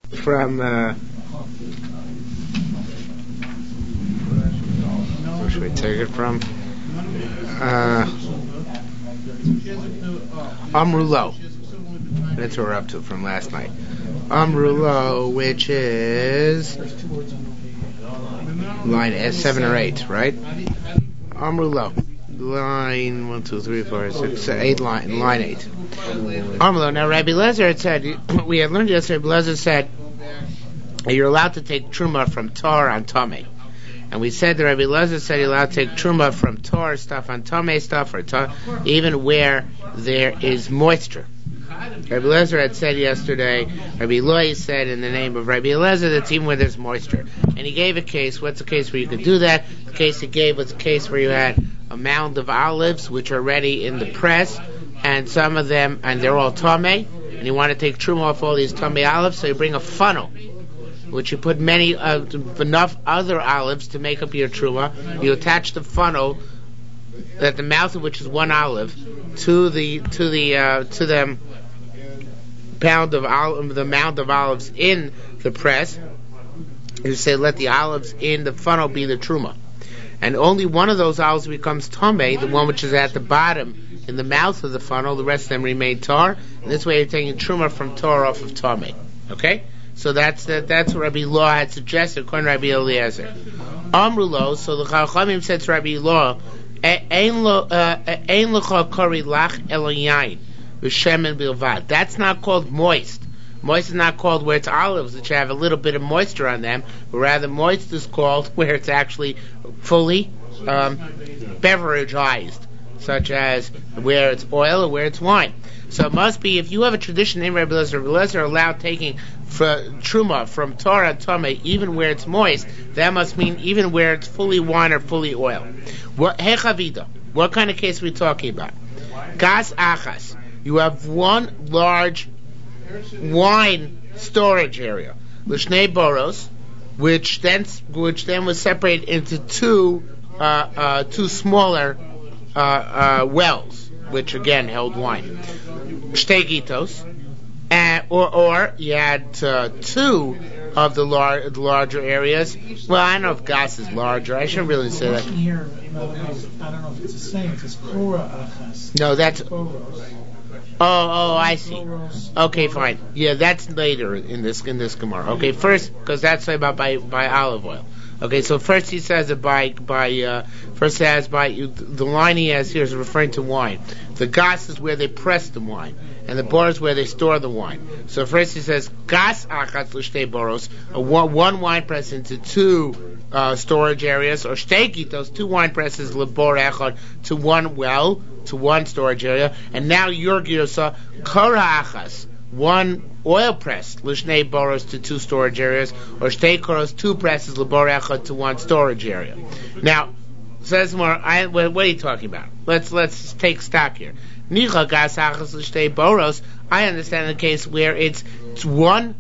from where should we take it from? Amrulo. That's what we're up to from last night. Amrulo, which is line 7 or 8, right? Amrulo. Line 1, 2, 3, 4, 6, 8 line 8. Amrulo. Now Rabbi Lezer had said, we had learned yesterday, Rabbi Lezer said you're allowed to take truma from tar on tameh. And we said that Rabbi Lezer said you're allowed to take truma from tar stuff on tameh stuff, or tar, even where there is moisture. Rabbi Lezer had said yesterday, Rabbi Eloi said in the name of Rabbi Eliezer, that's even where there's moisture. And he gave a case. What's a case where you could do that? The case he gave was a case where you had a mound of olives which are ready in the press, and some of them, and they're all tameh, and you want to take truma off all these tameh olives, so you bring a funnel, which you put many enough other olives to make up your truma. You attach the funnel at the mouth of which is one olive to the mound of olives in the press. You say let the olives in the funnel be the truma, and only one of those olives becomes tameh, the one which is at the bottom in the mouth of the funnel. The rest of them remain tar, and this way you're taking truma from tar off of tameh. Okay, so that's what Rabbi Law had suggested according to Rabbi Eliezer. Amrulo, so the Chachamim said to Rabbi Law, Ein lecha kori lach elo yain v'shemen bilvad. That's not called moist. Moist is not called where it's olives, which have a little bit of moisture on them, but rather moist is called where it's actually fully beverageized, such as where it's oil or where it's wine. So it must be, if you have a tradition in Rabbi Lezer are allowed taking truma from tar and tameh, even where it's moist, that must mean even where it's fully wine or fully oil. What kind of case are we talking about? Gas achas. You have one large wine storage area, l'shnei boros, which then was separated into two smaller wells, which again held wine. Shtei gitos, or you had two of the larger areas. Well, I don't know if gas is larger. I shouldn't really say that. Here, I don't know if it's the same. It's Kora Achas. No, that's. Oh, I see. Okay, fine. Yeah, that's later in this Gemara. Okay, first, because that's about by olive oil. Okay, so first he says that the line he has here is referring to wine. The gas is where they press the wine, and the bar is where they store the wine. So first he says gas achat l'shtei boros, one wine press into two storage areas, or shtei gitos, two wine presses lebor echad, to one well, to one storage area, and now your girsa kora achas, one oil press l'shnei boros to two storage areas, or shtei koros, two presses lebor echad to one storage area. Now says more. What are you talking about? Let's take stock here. Nicha gas achas l'shtei boros. I understand the case where it's one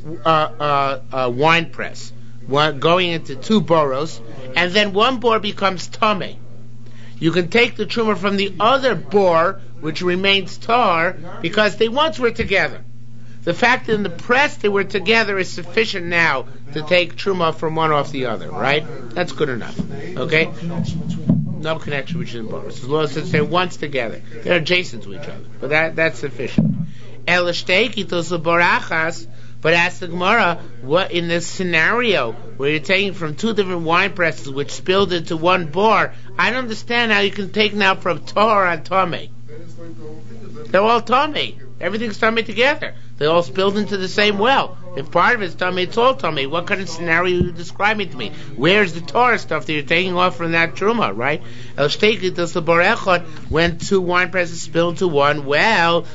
wine press, one going into two boros, and then one bor becomes tameh. You can take the truma from the other bor, which remains tar, because they once were together. The fact that in the press they were together is sufficient now to take truma from one off the other, right? That's good enough. Okay? No connection between the boros. As long as they're once together. They're adjacent to each other. But that's sufficient. But ask the Gemara, what in this scenario where you're taking from two different wine presses which spilled into one bar, I don't understand how you can take now from tar on tameh. They're all tameh. Everything's tameh together. They all spilled into the same well. If part of it's tameh, it's all tameh. What kind of scenario are you describing to me? Where's the tar stuff that you're taking off from that truma, right? When two wine presses spill into one well,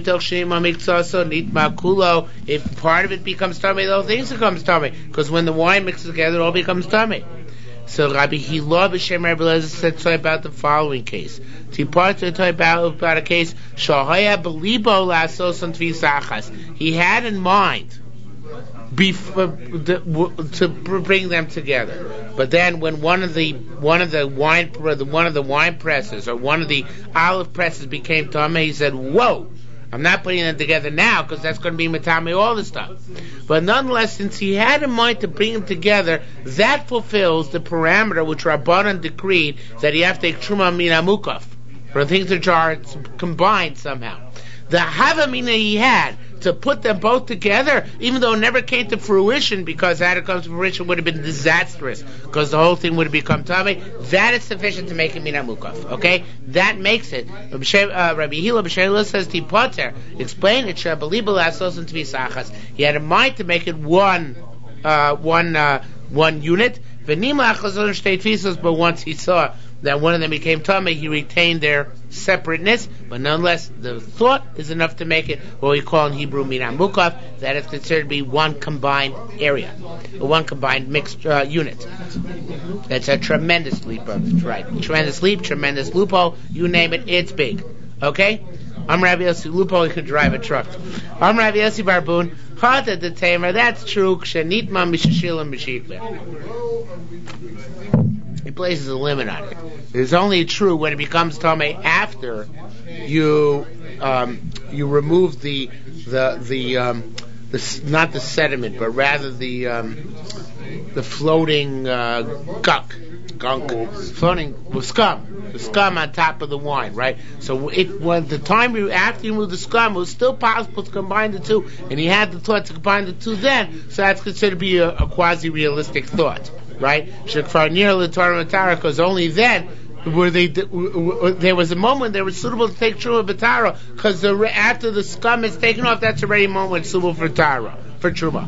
if part of it becomes tameh, the whole thing becomes tameh. Because when the wine mixes together, it all becomes tameh. So Rabbi Hila b'Shem Rabbi Lezer said so about the following case. About a case Shahaya belibo la'asos tvisachas. He had in mind to bring them together, but then when one of the wine presses or one of the olive presses became tameh, he said, "Whoa! I'm not putting them together now because that's going to be Matame all the stuff. But nonetheless, since he had in mind to bring them together, that fulfills the parameter which Rabbanan decreed that you have to take Truma Mina Mukaf for things which are combined somehow. The Havamina he had to put them both together, even though it never came to fruition, because had it come to fruition, it would have been disastrous, because the whole thing would have become Tamei. That is sufficient to make it Mina Mukaf. Okay? That makes it. Rabbi Hila B'Sheila says, Tipoter, explain it, Shabaliba Lasos and Tvisachas. He had in mind to make it one unit. V'nima Achazon Shtei Tvisos, but once he saw that one of them became Tamei, he retained their separateness, but nonetheless, the thought is enough to make it what we call in Hebrew Mina Mukaf, that is considered to be one combined area, or one combined mixed unit. That's a tremendous leap, right? Tremendous leap, tremendous loophole, you name it, it's big. Okay? I'm Rabbi Yossi, loophole, you can drive a truck. I'm Rabbi Yossi Barbun, Chata the Tamer, that's true, Kshanitma Mishashil and Mishitler. He places a limit on it. It's only true when it becomes Tamei after you remove the not the sediment, but rather the floating gunk, floating scum, the scum on top of the wine, right? So after you remove the scum, it was still possible to combine the two, and he had the thought to combine the two then, so that's considered to be a quasi-realistic thought. Right? Because only then there was a moment they were suitable to take Truma B'Tara, because after the scum is taken off, that's already a moment when it's suitable for Tara, for Truma.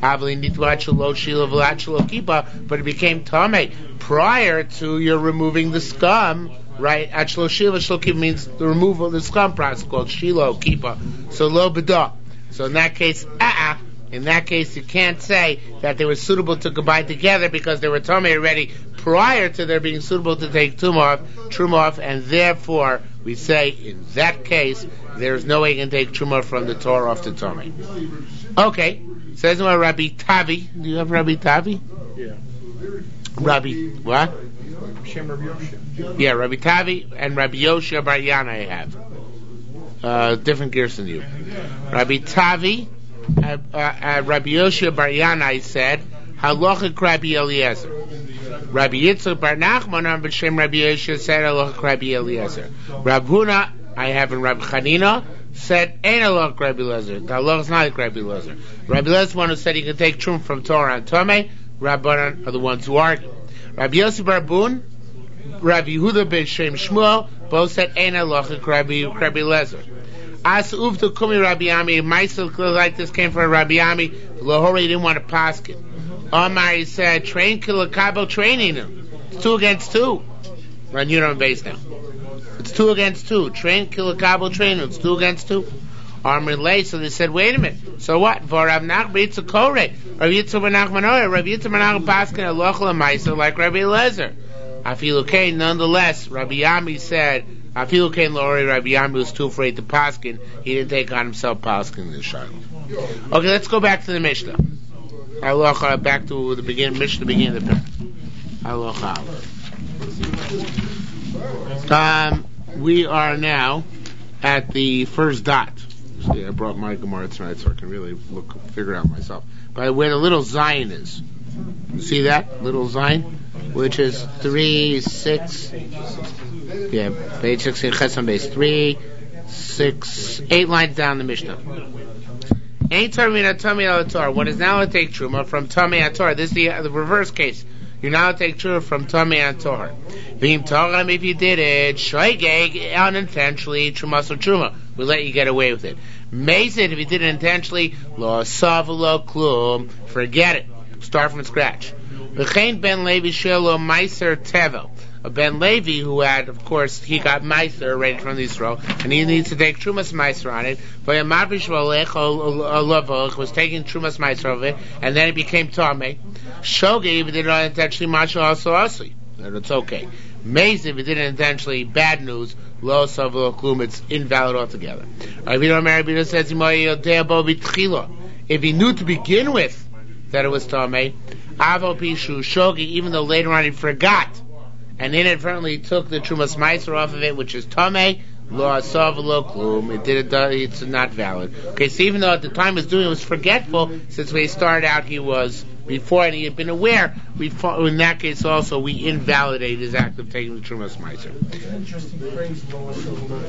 But it became Tamei prior to your removing the scum, right? Achlo Shila Shlokim means the removal of the scum process called Shilo Kipa. So Lo B'da. So in that case, in that case, you can't say that they were suitable to combine together because they were Tamei already prior to their being suitable to take Truma off, and therefore we say in that case there's no way you can take Truma from the Torah off the Tamei. Okay, says Rabbi Tavi. Do you have Rabbi Tavi? Yeah. Rabbi what? Shem Rabbi Yoshia. Yeah, Rabbi Tavi and Rabbi Yoshia Bar Yana I have. Different gears than you. Rabbi Tavi. Rabbi Yoshia Bar Yanai said, Halachik Rabbi Eliezer. Rabbi Yitzchak Bar Nachman on B'Shem Rabbi Yoshia said, Halachik Rabbi Eliezer. Rabbi Huna, I have in Rabbi Chanina, said, Ain't Halachik Rabbi Eliezer. The halach is not like Rabbi Eliezer. Rabbi Eliezer is one who said he can take Truma from Torah and Tamei. Rabbanan are the ones who argue. Rabbi Yossi Barbun, Rabbi Yehuda Ben Shem Shmuel, both said, Ain't Halachik Rabbi Eliezer. As uvta kumi Rabbi Ami, Maisel like this came from Rabbi Ami. Lahori didn't want to paskin. Omar he said, train kilakabo training him. It's 2 against 2. Run unit on base now. It's 2 against 2. Train kilakabo training him. It's 2 against 2. Amr lay, so they said, wait a minute. So what? For Rav Nachman Yitzchak Koreh, Rav Yitzchak Ben Nachman Oyer, Rav Yitzchak Ben Nachman paskin alochel Maisel like Rabbi Eliezer. Afilu nonetheless, Rabbi Ami said. Afilu Kain Lori, Rabbi Yami was too afraid to paskin. He didn't take on himself paskin in the Shiloh. Okay, let's go back to the Mishnah. Back to the beginning, Mishnah beginning of the parak. We are now at the first dot. See, I brought my Gemara tonight so I can really figure it out myself. By the way, the little Zion is. You see that? Little Zion? Which is 3, 6... Yeah, page 16, Chesam base 3, 6, 8 lines down the Mishnah. Ain't Tamei al Torah. One is now to take Truma from Tamei al Torah. This is the reverse case. You're now to take Truma from Tamei al Torah. V'im Torah, if you did it, Shoigeg, unintentionally, Truma. We let you get away with it. Mazid, if you did it intentionally, Lo Asav Lo Klum, forget it. Start from scratch. V'chein Ben Levi Shelo Meiser Tevel. A Ben Levi who had, of course, he got Meiser already from Yisrael, and he needs to take Trumas Meiser on it. But was taking Trumas Meiser of it, and then it became Tamei. Shogi, if he did it unintentionally, Masha also Asli. And it's okay. Meiz, if he did it intentionally, bad news, Lo Sav Lo Klum, it's invalid altogether. If he knew to begin with that it was Tamei, Avo Pishu Shogi, even though later on he forgot, and inadvertently took the Trumas Meiser off of it, which is Tamei, Lo asav lo klum. It's not valid. Okay, so even though at the time he was doing it, was forgetful, since when he started out he was before and he had been aware, in that case also we invalidate his act of taking the Trumas Meiser. It's an interesting phrase, lo asav lo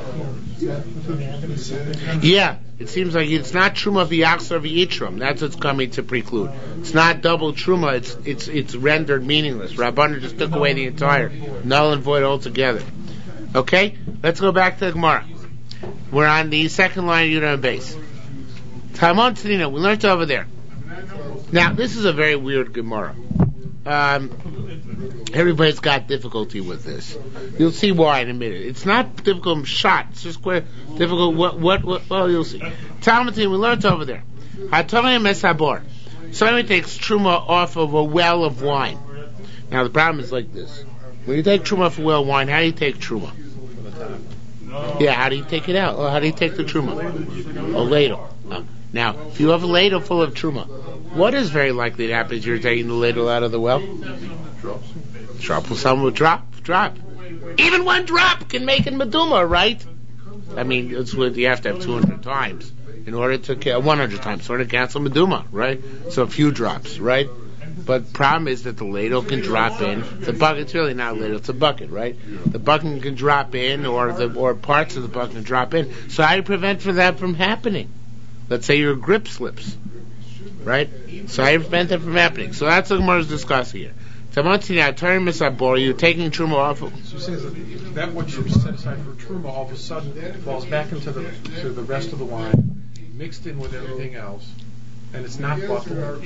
klum. Yeah, it seems like it's not Truma v'yachzor v'yitrum. That's what's coming to preclude. It's not double Truma. It's rendered meaningless. Rabbanan just took away the entire null and void altogether. Okay, let's go back to the Gemara. We're on the second line of Yudam base. Talmud Tzedina, we learned over there. Now, this is a very weird Gemara. Everybody's got difficulty with this. You'll see why in a minute. It's not difficult shot. It's just quite difficult. Well, you'll see. Talmud Tzedina, we learned over there. Hatomei mesabor. Somebody takes truma off of a well of wine. Now, the problem is like this. When you take truma off a well of wine, how do you take truma? Yeah, how do you take it out? Or how do you take the truma? A ladle. Now, if you have a ladle full of truma, what is very likely to happen is you're taking the ladle out of the well? Drop. Some will drop. Even one drop can make it meduma, right? I mean, it's what you have to have 200 times in order to 100 times in order to cancel meduma, right? So a few drops, right? But problem is that the ladle can drop in. The bucket's really not a ladle; it's a bucket, right? The bucket can drop in, or parts of the bucket can drop in. So how do you prevent that from happening? Let's say your grip slips, right? So how do you prevent that from happening? So that's what Gemara is discussing here. You're taking truma off. So he says that what you set aside for truma all of a sudden falls back into the rest of the wine, mixed in with everything else. And it's not bottle.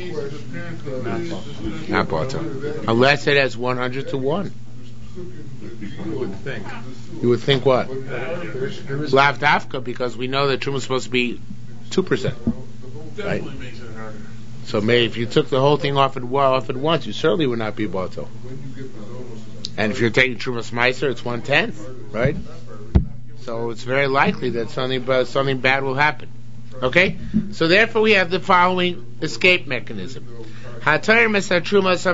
Not bottle. Unless it has 100 to 1. You would think. You would think what? There is Lav dafka, because we know that Truma is supposed to be 2%. Right? So maybe if you took the whole thing off at once, you certainly would not be bottle. And if you're taking Trumas Meiser, it's 1/10, right? So it's very likely that something bad will happen. Okay? So therefore we have the following escape mechanism. Somebody takes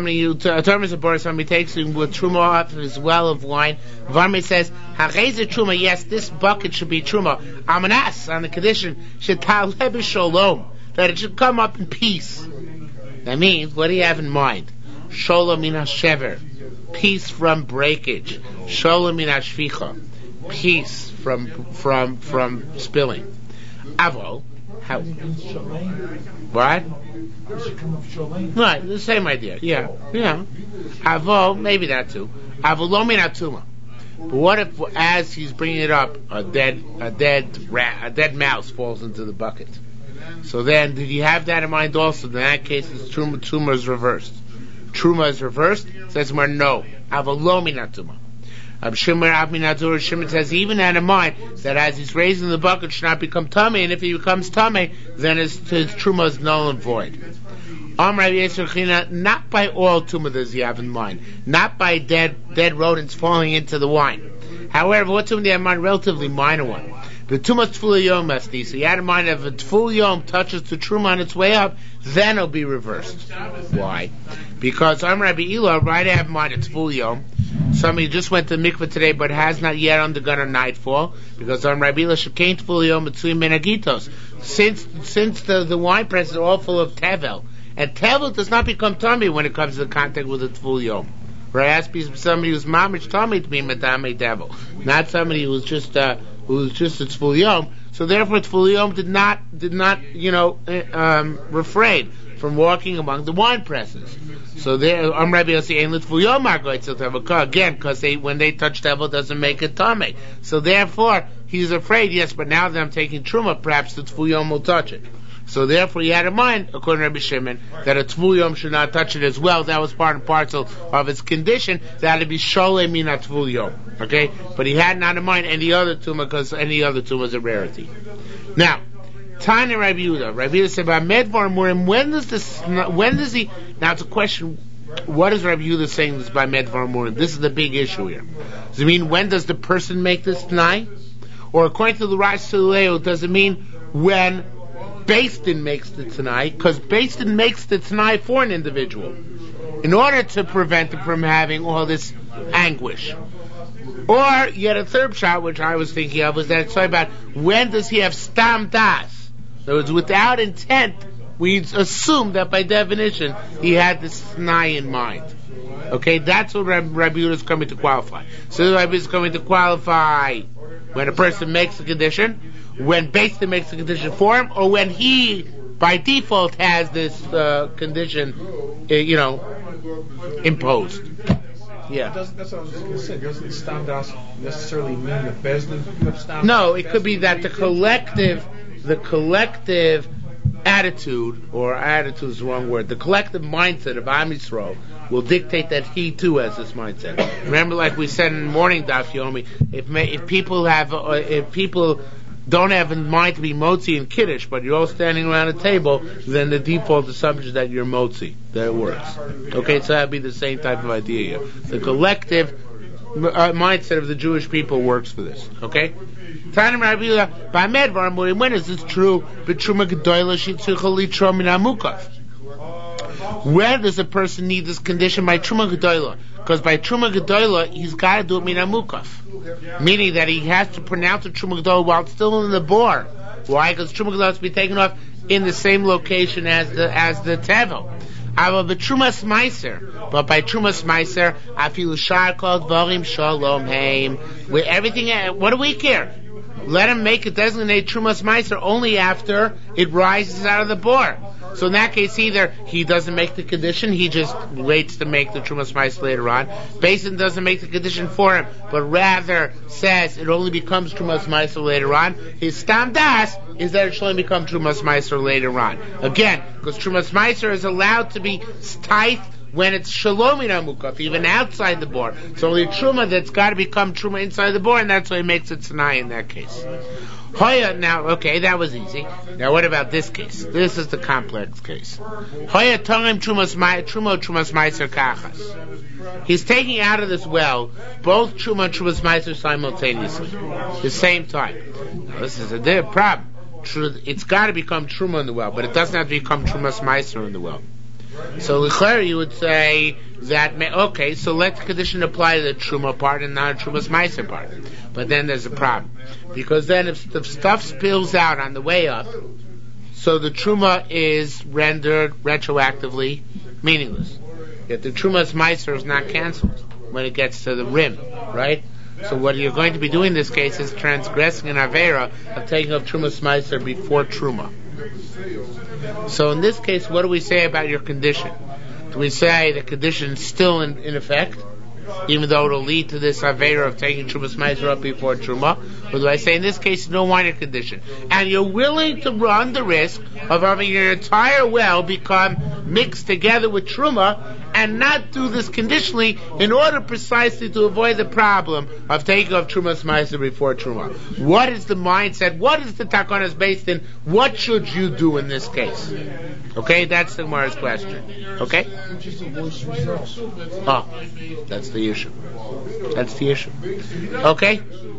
with truma off his well of wine. Varme says, truma, yes, this bucket should be truma. Amanas, on the condition, that it should come up in peace. That means, what do you have in mind? Sholom min hashever, peace from breakage. Sholom min hashvicha, peace from spilling. Avo, how? What? Right, the same idea. Yeah. Avo, maybe that too. Avo min atuma. But what if, as he's bringing it up, a dead mouse falls into the bucket? So then, did he have that in mind also? In that case, truma is reversed. Truma is reversed. Says more no. Avo min atuma. Shimon says he even had in mind that as he's raising the bucket, it should not become tummy, and if he becomes tummy, then his truma is null and void. Not by all tumah does he have in mind, not by dead rodents falling into the wine. However, what tumah do you have in mind? Relatively minor one. The tumah tful yom masti. So you had in mind if a tful yom touches the truma on its way up, then it'll be reversed. Why? Because Rabbi Ila, right, I have in mind a tful yom. Somebody just went to the mikveh today, but has not yet undergone a nightfall, because Rabbi Ila shekain tful yom between menagitos. Since the wine presses are all full of tevel, and tevel does not become tummy when it comes to contact with a tful yom. Right? It has to be somebody who's mamish tummy to be medame tevel, not somebody who's just a tful yom. So therefore, tful yom did not refrain from walking among the wine presses. So there, Rabbi Yossi ain't tful yom again, because when they touch tevel doesn't make it tummy. So therefore, he's afraid. Yes, but now that I'm taking truma, perhaps the tful yom will touch it. So therefore, he had in mind, according to Rabbi Shimon, that a tful yom should not touch it as well. That was part and parcel of its condition. That it be sholei min tful yom. Okay, but he had not in mind any other tumah, because any other tumah is a rarity. Now, Tanya Rabbi Yehuda. Rabbi Yehuda said, "Medvar Murim." When does he? Now it's a question. What is Rabbi Yehuda saying this by Medvar Murim? This is the big issue here. Does it mean when does the person make this t'nai? Or according to the Rash Suleo, does it mean when Beis Din makes the t'nai? Because Beis Din makes the t'nai for an individual in order to prevent him from having all this anguish. Or you had a third shot, which I was thinking of, was that it's talking about when does he have stam das? In other words, without intent, we assume that by definition he had this snai in mind. Okay, that's what Rabbi Yehuda is coming to qualify. So Rabbi is coming to qualify when a person makes a condition, when Beis Din makes a condition for him, or when he, by default, has this condition, imposed. Yeah. That's what I was just going to say. Doesn't stam das necessarily mean that Beis Din have stam das? No, it could be that the collective attitude, or attitude is the wrong word, the collective mindset of Am Yisrael will dictate that he too has this mindset. Remember, like we said in the morning daf yomi, if people don't have in mind to be motzi and kiddush, but you're all standing around a table, then the default assumption is that you're motzi. That works. Okay, so that'd be the same type of idea here. The collective mindset of the Jewish people works for this. Okay? When is this true? When does a person need this condition? By Truma Gedola. Because by Truma Gedola, he's got to do it min hamukaf. Meaning that he has to pronounce the Truma Gedola while it's still in the bore. Why? Because Truma Gedola has to be taken off in the same location as the tevel. But by Trumas Meiser, I feel shar called Varim Shalom Haim. With everything, what do we care? Let him make it designate Trumas Meiser only after it rises out of the bore. So in that case, either he doesn't make the condition, he just waits to make the Trumas Meiser later on. Beis Din doesn't make the condition for him, but rather says it only becomes Trumas Meiser later on. His stam das is that it should only become Trumas Meiser later on. Again, because Trumas Meiser is allowed to be tight when it's Shalom in Amukaf, even outside the bore. So only Truma that's got to become Truma inside the bore, and that's why he makes it Tanai in that case. Hoya, now, okay, that was easy. Now what about this case? This is the complex case. Hoya Tongim Trumas Meiser Kachas. He's taking out of this well both Truma and Trumas Meiser simultaneously, the same time. Now this is a problem. It's got to become Truma in the well, but it doesn't have to become Trumas Meiser in the well. So l'cher you would say that okay, so let the condition apply to the Truma part and not the Trumas Meiser part. But then there's a problem, because then if the stuff spills out on the way up, so the Truma is rendered retroactively meaningless. Yet the Trumas Meiser is not cancelled when it gets to the rim, right? So what you're going to be doing in this case is transgressing an avera of taking up Trumas Meiser before Truma. So in this case, what do we say about your condition? Do we say the condition is still in effect, even though it'll lead to this avera of taking Trumas Meiser up before Truma? Or do I say in this case, you don't want your condition, and you're willing to run the risk of having your entire well become mixed together with Truma, and not do this conditionally in order precisely to avoid the problem of taking off Trumas Meiser before Truma? What is the mindset? What is the takonas based in? What should you do in this case? Okay, that's the Gemara's question. Okay? Oh, that's the issue. That's the issue. Okay?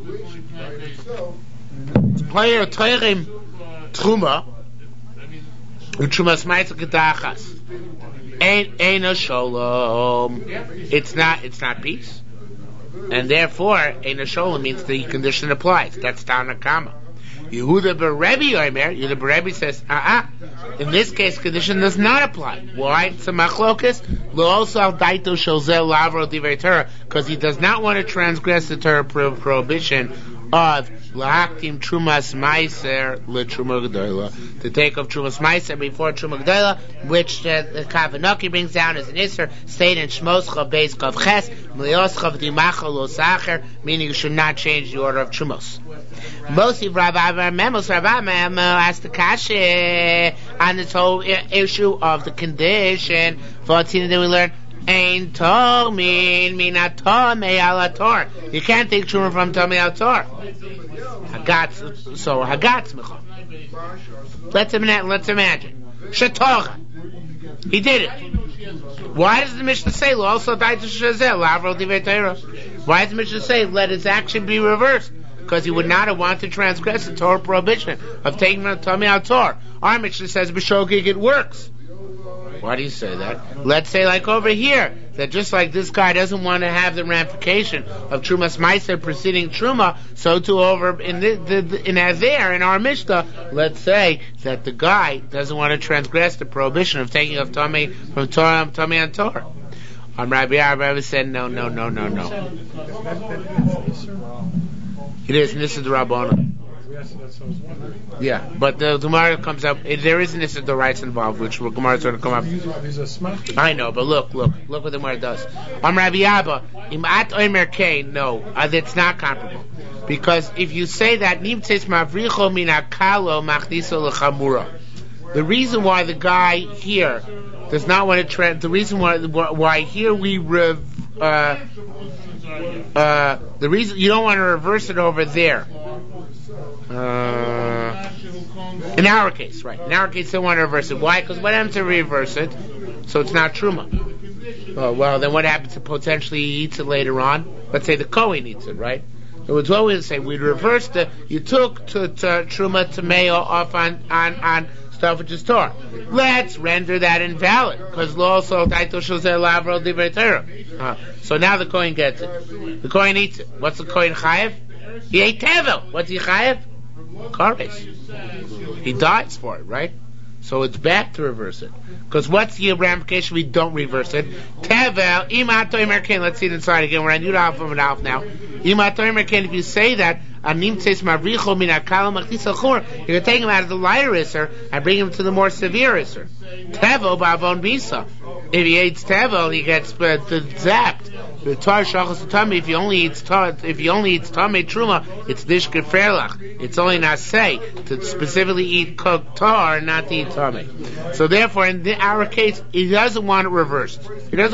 Player Teirim Truma Trumas Meiser Gedachas. Ain't a shalom. It's not peace, and therefore ain't a shalom means the condition applies. That's down a comma. Yehuda Berebi Omer. Yehuda Berebi says, in this case, condition does not apply. Why? It's a machlokas. Lo also al daito shalzel lavro divrei Torah, because he does not want to transgress the Torah prohibition of lahaktim Trumas Meiser leTruma Gedola, to take off Trumas Meiser before Truma Gedola, which the Kavanaki brings down as an Isser, stated in Shmoscha Beis Kav Ches, Mlioscha V'dimacha Lo Sacher, meaning you should not change the order of Trumos. Mostly Rabbi Memos asked the Kasha on this whole issue of the condition. For then we learn Ein Tomin Minat Tomei Ala Tor. You can't take Truma from Tomei Ala Tor. Hagatz Mecha. Let's imagine. Shatocha. He did it. Why does the Mishnah say Lo also died to Shazel Lavro Divrei Torah? Why does the Mishnah say let his action be reversed? Because he would not have wanted to transgress the Torah prohibition of taking from Tomei Al Tor. Our Mishnah says B'shogig it works. Why do you say that? Let's say like over here, that just like this guy doesn't want to have the ramification of Trumas Meiser preceding Truma, so too over in our Mishnah, let's say that the guy doesn't want to transgress the prohibition of taking of Tomei from Tomei and Torah. Rabbi said no. It is Nissa the Rabbana. Yeah, but the Gemara comes up. There is Nissa the rights involved, which the Gemara is going to come up. I know, but look what the Gemara does. Rabbi Abba, Imat Omer Kain. No, that's not comparable, because if you say that Nimtzeis Mavricho Min Akalo Machdiso Lechamura, the reason why the guy here does not want to the reason why here we the reason you don't want to reverse it over there. In our case, right? In our case, they want to reverse it. Why? Because what happens to reverse it? So it's not Truma. Oh, well, then what happens to potentially he eats it later on? Let's say the Kohen eats it, right? So it's what we say. We reversed the. You took to Truma Tameo off on stuff which is Torah. Let's render that invalid, because law also Taito Shosei Lavro Divrei Torah. So now the Kohen gets it. The Kohen eats it. What's the Kohen chayev? He ate tevel. What's he chayev? Kares. He dies for it, right? So it's bad to reverse it. Because what's the ramification? We don't reverse it. Tevel, imatoy merken. Let's see it inside again. We're on Yud Alf and Alf now. Imatoy merken. If you say that, anim tzeis mavricho min akal machtis alchur, you're going to take him out of the lighter isser and bring him to the more severe isser. Tevel ba'avon bisa. If he eats tevel, he gets zapped. The tar shachos tami. If he only eats tamei truma, it's dishke ferlach. It's only nasei to specifically eat cooked tar, not to eat tamei. So therefore, in our case, he doesn't want it reversed. Bear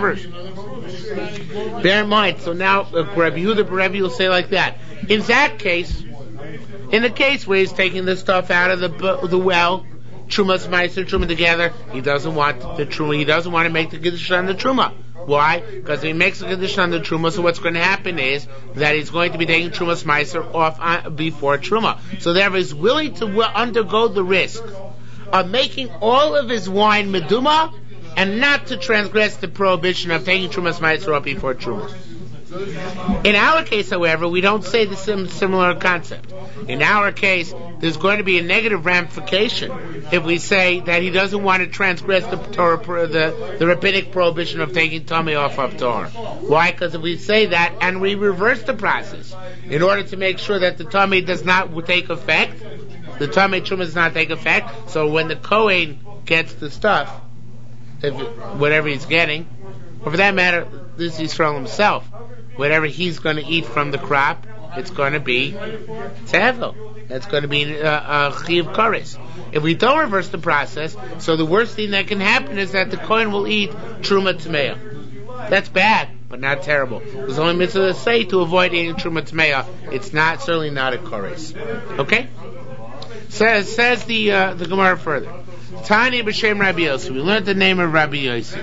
in mind. So now, Rabbi Yehuda will say like that. In that case, in the case where he's taking the stuff out of the well, Trumas Meiser, Truma together, he doesn't want the Truma. He doesn't want to make the Kiddush on the Truma. Why? Because if he makes the Kiddush on the Truma, so what's going to happen is that he's going to be taking Trumas Meiser off before Truma. So therefore, he's willing to undergo the risk of making all of his wine meduma and not to transgress the prohibition of taking Trumas Meiser off before Truma. In our case, however, we don't say the similar concept. In our case, there's going to be a negative ramification if we say that he doesn't want to transgress the Torah, the rabbinic prohibition of taking tummy off of Torah. Why? Because if we say that and we reverse the process in order to make sure that the tummy does not take effect, the tummy truma does not take effect. So when the Kohen gets the stuff, whatever he's getting, or for that matter, this is from himself. Whatever he's going to eat from the crop, it's going to be tevel. It's going to be chiv kares. If we don't reverse the process, so the worst thing that can happen is that the Kohen will eat truma tmeya. That's bad, but not terrible. There's only mitzvah to say to avoid eating truma tmeya. It's certainly not a kares. Okay? Says the Gemara further. Tani b'shem Rabbi Yossi. We learned the name of Rabbi Yossi.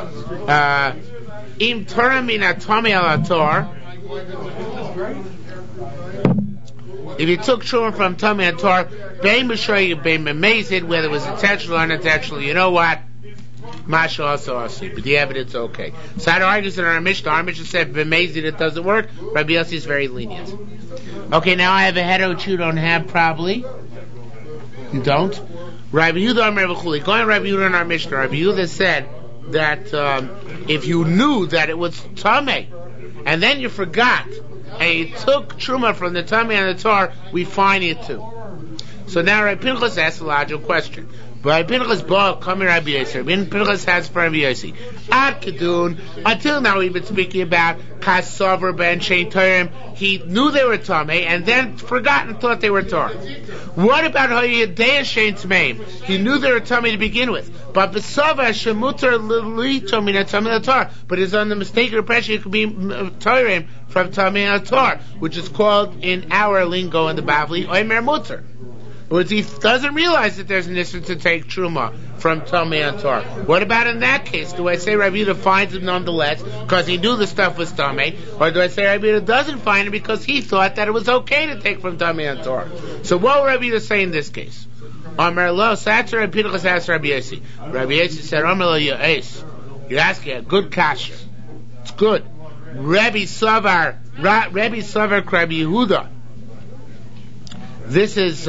Im Torah min atami al ator. If you took truma from Tomei and Torah, bein b'shoy, bein b'mezid, whether it was intentional or unintentional, you know what? Masha also asi, but the evidence okay. So how argues in our Mishnah? Our Mishnah said b'mezid it doesn't work. Rabbi Yossi is very lenient. Okay, now I have a head which you don't have probably. You don't? Rabbi Yehuda Amar V'chuli. Going Rabbi Yehuda in our Mishnah, Rabbi Yehuda said that if you knew that it was Tamei, and then you forgot, and you took Truma from the Tamei and the Tar, we fine you too. So now Rabbi Pinchas asks a logical question. Rabbi Pinchas bought come Rabbi Yossi. Rabbi Pinchas has for Rabbi Yossi. Ad Kedun, until now we've been speaking about Kasover Ben Shein Torah. He knew they were Tamei and then forgot and thought they were Torah. What about Hayadei Shein Tmeim? He knew they were Tamei to begin with. But Besava Shemutar Lito Min Tamei Torah. But it's on the mistaken impression it could be Torah from Tamei and Torah, which is called in our lingo in the Bavli Omer Mutar. He doesn't realize that there's an issue to take truma from Tamei and Torah. What about in that case? Do I say Rabbi Yehuda finds it nonetheless because he knew the stuff was Tamei, or do I say Rabbi Yehuda doesn't find it because he thought that it was okay to take from Tamei and Torah? So what will Rabbi Yehuda say in this case? Amar lo, Satzer and Pinchas asked Rabbi Yossi. Rabbi Yossi said, Amar lo, you're asking a good kasha. It's good. Rabbi Savar Rabbi Yehuda. This is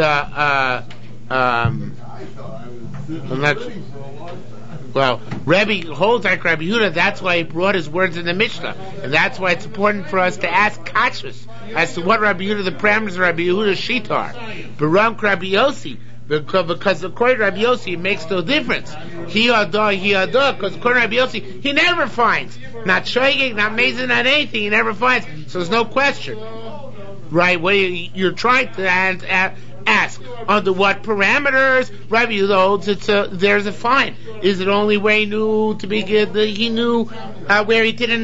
Rabbi holds like Rabbi Yehuda. That's why he brought his words in the Mishnah, and that's why it's important for us to ask kashas as to what Rabbi Yehuda, the parameters of Rabbi Yehuda's sheet are. But Rabbi Yossi, because according to Rabbi Yossi, it makes no difference. He adah, because according to Rabbi Yossi, he never finds. Not shoygig, not mazin, not anything, he never finds. So there's no question. Right? What you're trying to ask, under what parameters Rabbi Yehuda holds there's a fine. Is it only where he knew to begin, he knew where he didn't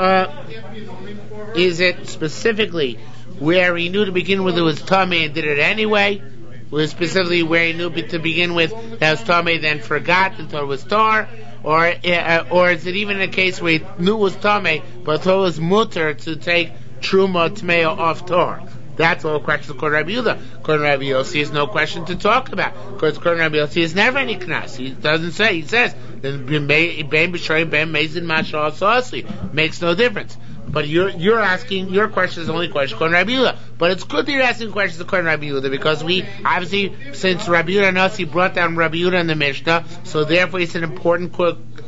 is it specifically where he knew to begin with it was tummy and did it anyway? Was specifically where he knew to begin with that was tummy, then forgot and thought it was tar? Or is it even a case where he knew it was tummy but thought it was mutter to take truma tmeo off tar? That's all questions according to Rabbi Yehuda. According to Rabbi Yossi, there's no question to talk about. Because according to Rabbi Yossi, there's never any knas. He doesn't say. He says, makes no difference. But you're asking, your question is the only question according to Rabbi Yehuda. But it's good that you're asking questions according to Rabbi Yehuda, because we, obviously, since Rabbi Yehuda and us, he brought down Rabbi Yehuda in the Mishnah, so therefore it's an important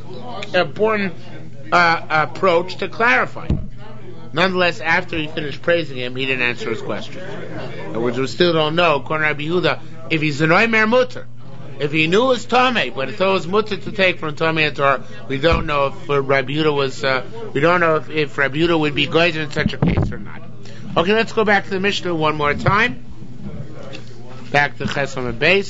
approach to clarify. Nonetheless, after he finished praising him, he didn't answer his question. Which we still don't know, according to Rabbi Yehuda, if he's an oimer mutter. If he knew it was Tomei, but if it was mutter to take from Tomei and Torah, we don't know if Rabbi Yehuda was, we don't know if Rabbi Yehuda would be geyser in such a case or not. Okay, let's go back to the Mishnah one more time. Back to Chesam and Beis.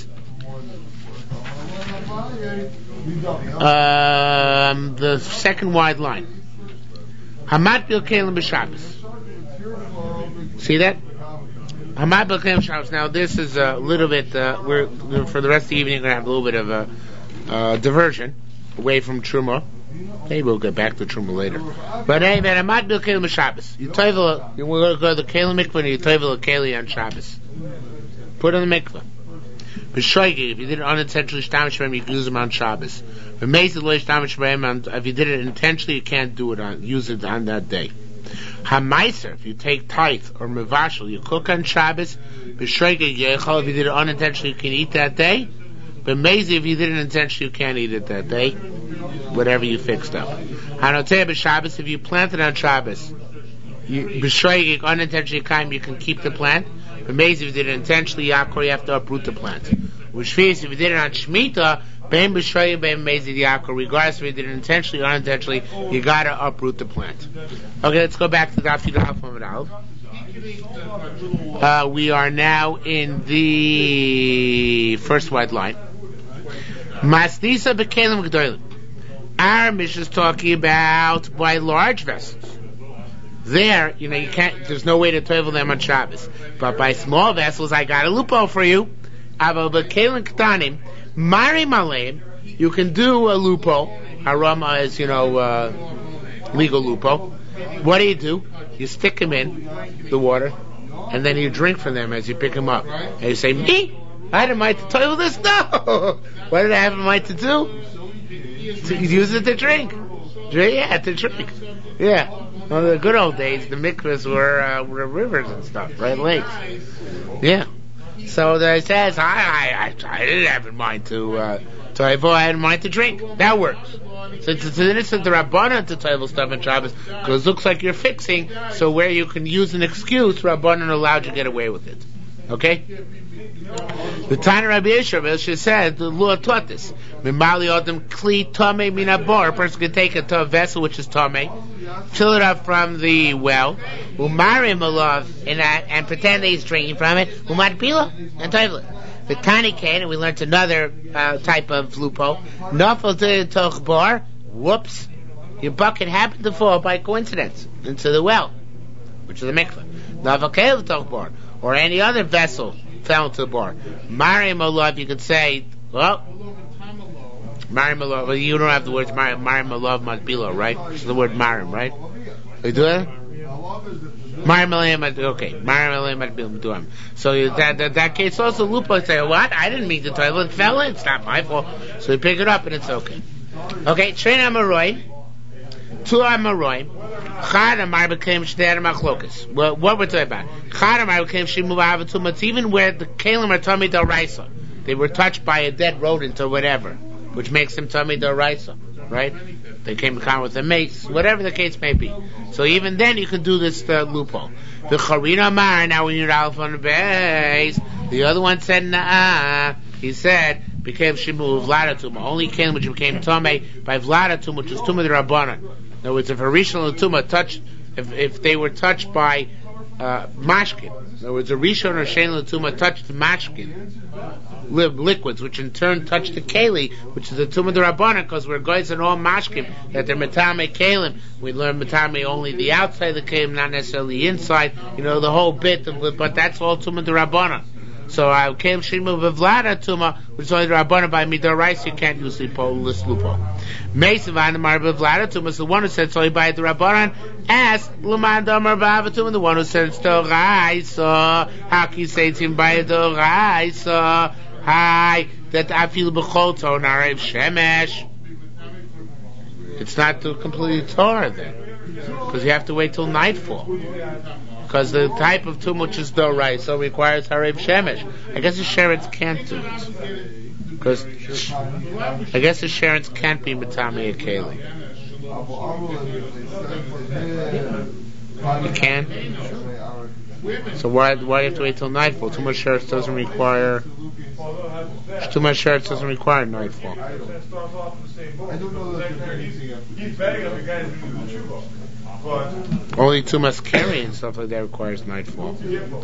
The second wide line. Hamad bil kelim b'Shabbos. See that? Hamad bil kelim b'Shabbos. Now this is a little bit. We're for the rest of the evening going to have a little bit of a diversion away from Truma. Maybe we'll get back to Truma later. But anyway, Hamad bil kelim b'Shabbos. You toivel. You will go to the kelim mikvah and you toivel a keli on Shabbos. Put in the mikvah. B'shoigig, if you did it unintentionally, shtamish b'hem, you can use them on Shabbos. B'meizid lo shtamish b'hem, if you did it intentionally, you can't use it on that day. Hamaiser, if you take tithe or mevashel, you cook on Shabbos. B'shoigig yechol, if you did it unintentionally, you can eat that day. B'meizid, if you did it intentionally, you can't eat it that day. Whatever you fixed up. Hanotei b'Shabbos, if you plant it on Shabbos, b'shoigig, unintentionally, you can keep the plant. Amazing if you did it intentionally, Yaakov, you have to uproot the plant. Which means if you did it on Shemitah, Ben B'Shoyim, Ben Amazing Yaakov, regardless if you did it intentionally or unintentionally, you gotta uproot the plant. Okay, let's go back to the Daf Yudalef Amud Aleph. We are now in the first white line. Masnisa B'Kelim G'dolim. Our Mishnah is talking about by large vessels. There, you can't, there's no way to toivel them on Shabbos. But by small vessels, I got a loophole for you. You can do a loophole. Harama is, legal loophole. What do? You stick them in the water, and then you drink from them as you pick them up. And you say, me? I had a mind to toivel this? No! What did I have a mind to do? To use it to drink. Yeah, to drink. Yeah. Well, the good old days, the mikvahs were rivers and stuff, right? Lakes. Yeah. So it says, I didn't have in mind to toivel, I had in mind to drink. That works. So it's innocent the Rabbanan to toivel stuff in Shabbos, because it looks like you're fixing, so where you can use an excuse, Rabbanan allowed you to get away with it. Okay? The Tana Rabbi Yisrael said the law taught this. A person can take a vessel which is tamei, fill it up from the well, and pretend that he's drinking from it, and toivel it. The Tani came, and we learned another type of loophole. Whoops, your bucket happened to fall by coincidence into the well, which is a mikveh. Or any other vessel fell into the bar. Marim Olav, you could say, Marim Olav, you don't have the words Marim Olav Matbilo, right? It's the word Marim, right? You do that? So that case also Lupo say, what? I didn't mean the toilet fell in. It's not my fault. So you pick it up and it's okay. Okay, Train Amaroi. Two Amaroi. Chad Amar became Shnei Machlokas. Well, what we're talking about? Chad Amar became Shimu Avatum. It's even where the Kalim are Tomei Doraisa. They were touched by a dead rodent or whatever, which makes them Tomei Doraisa. Right? They came in contact with a mace, whatever the case may be. So even then you can do this loophole. The Charina Mar, now when you're Alpha on the base, the other one said, nah. He said, became Shimu Vladatum. Only came which became Tomei by Vladatum, which was Tumah the Rabbanan. In other words, if a Rishon and Tumah touched, if they were touched by mashkin, in other words, a Rishon or Shein and Tumah touched mashkin, liquids, which in turn touch the keli, which is the tumah the rabbanan, because we're guys in all mashkim that they're metame kelim. We learn metame only the outside of the kelim, not necessarily the inside. The whole bit, but that's all tumah the rabbanan. So I came shimu v'vlada tumah, which is only the rabbanan by midorais. You can't use this loophole. Meisiv anamar v'vlada tumah is the one who said so by the rabbanan. Ask l'man damar b'avatum, the one who said it's doraisa. How can you say it's him by doraisa? Hi, that I feel b'chol ton arev shemesh. It's not completely Torah then, because you have to wait till nightfall. Because the type of tumah which is dorai, so requires arev shemesh. I guess the sheretz can't do this, because I guess the sheretz can't be metame akeli. You can. So why do you have to wait till nightfall? Too much sheretz doesn't require. Too much sheretz doesn't require nightfall. Only too much carry and stuff like that requires nightfall.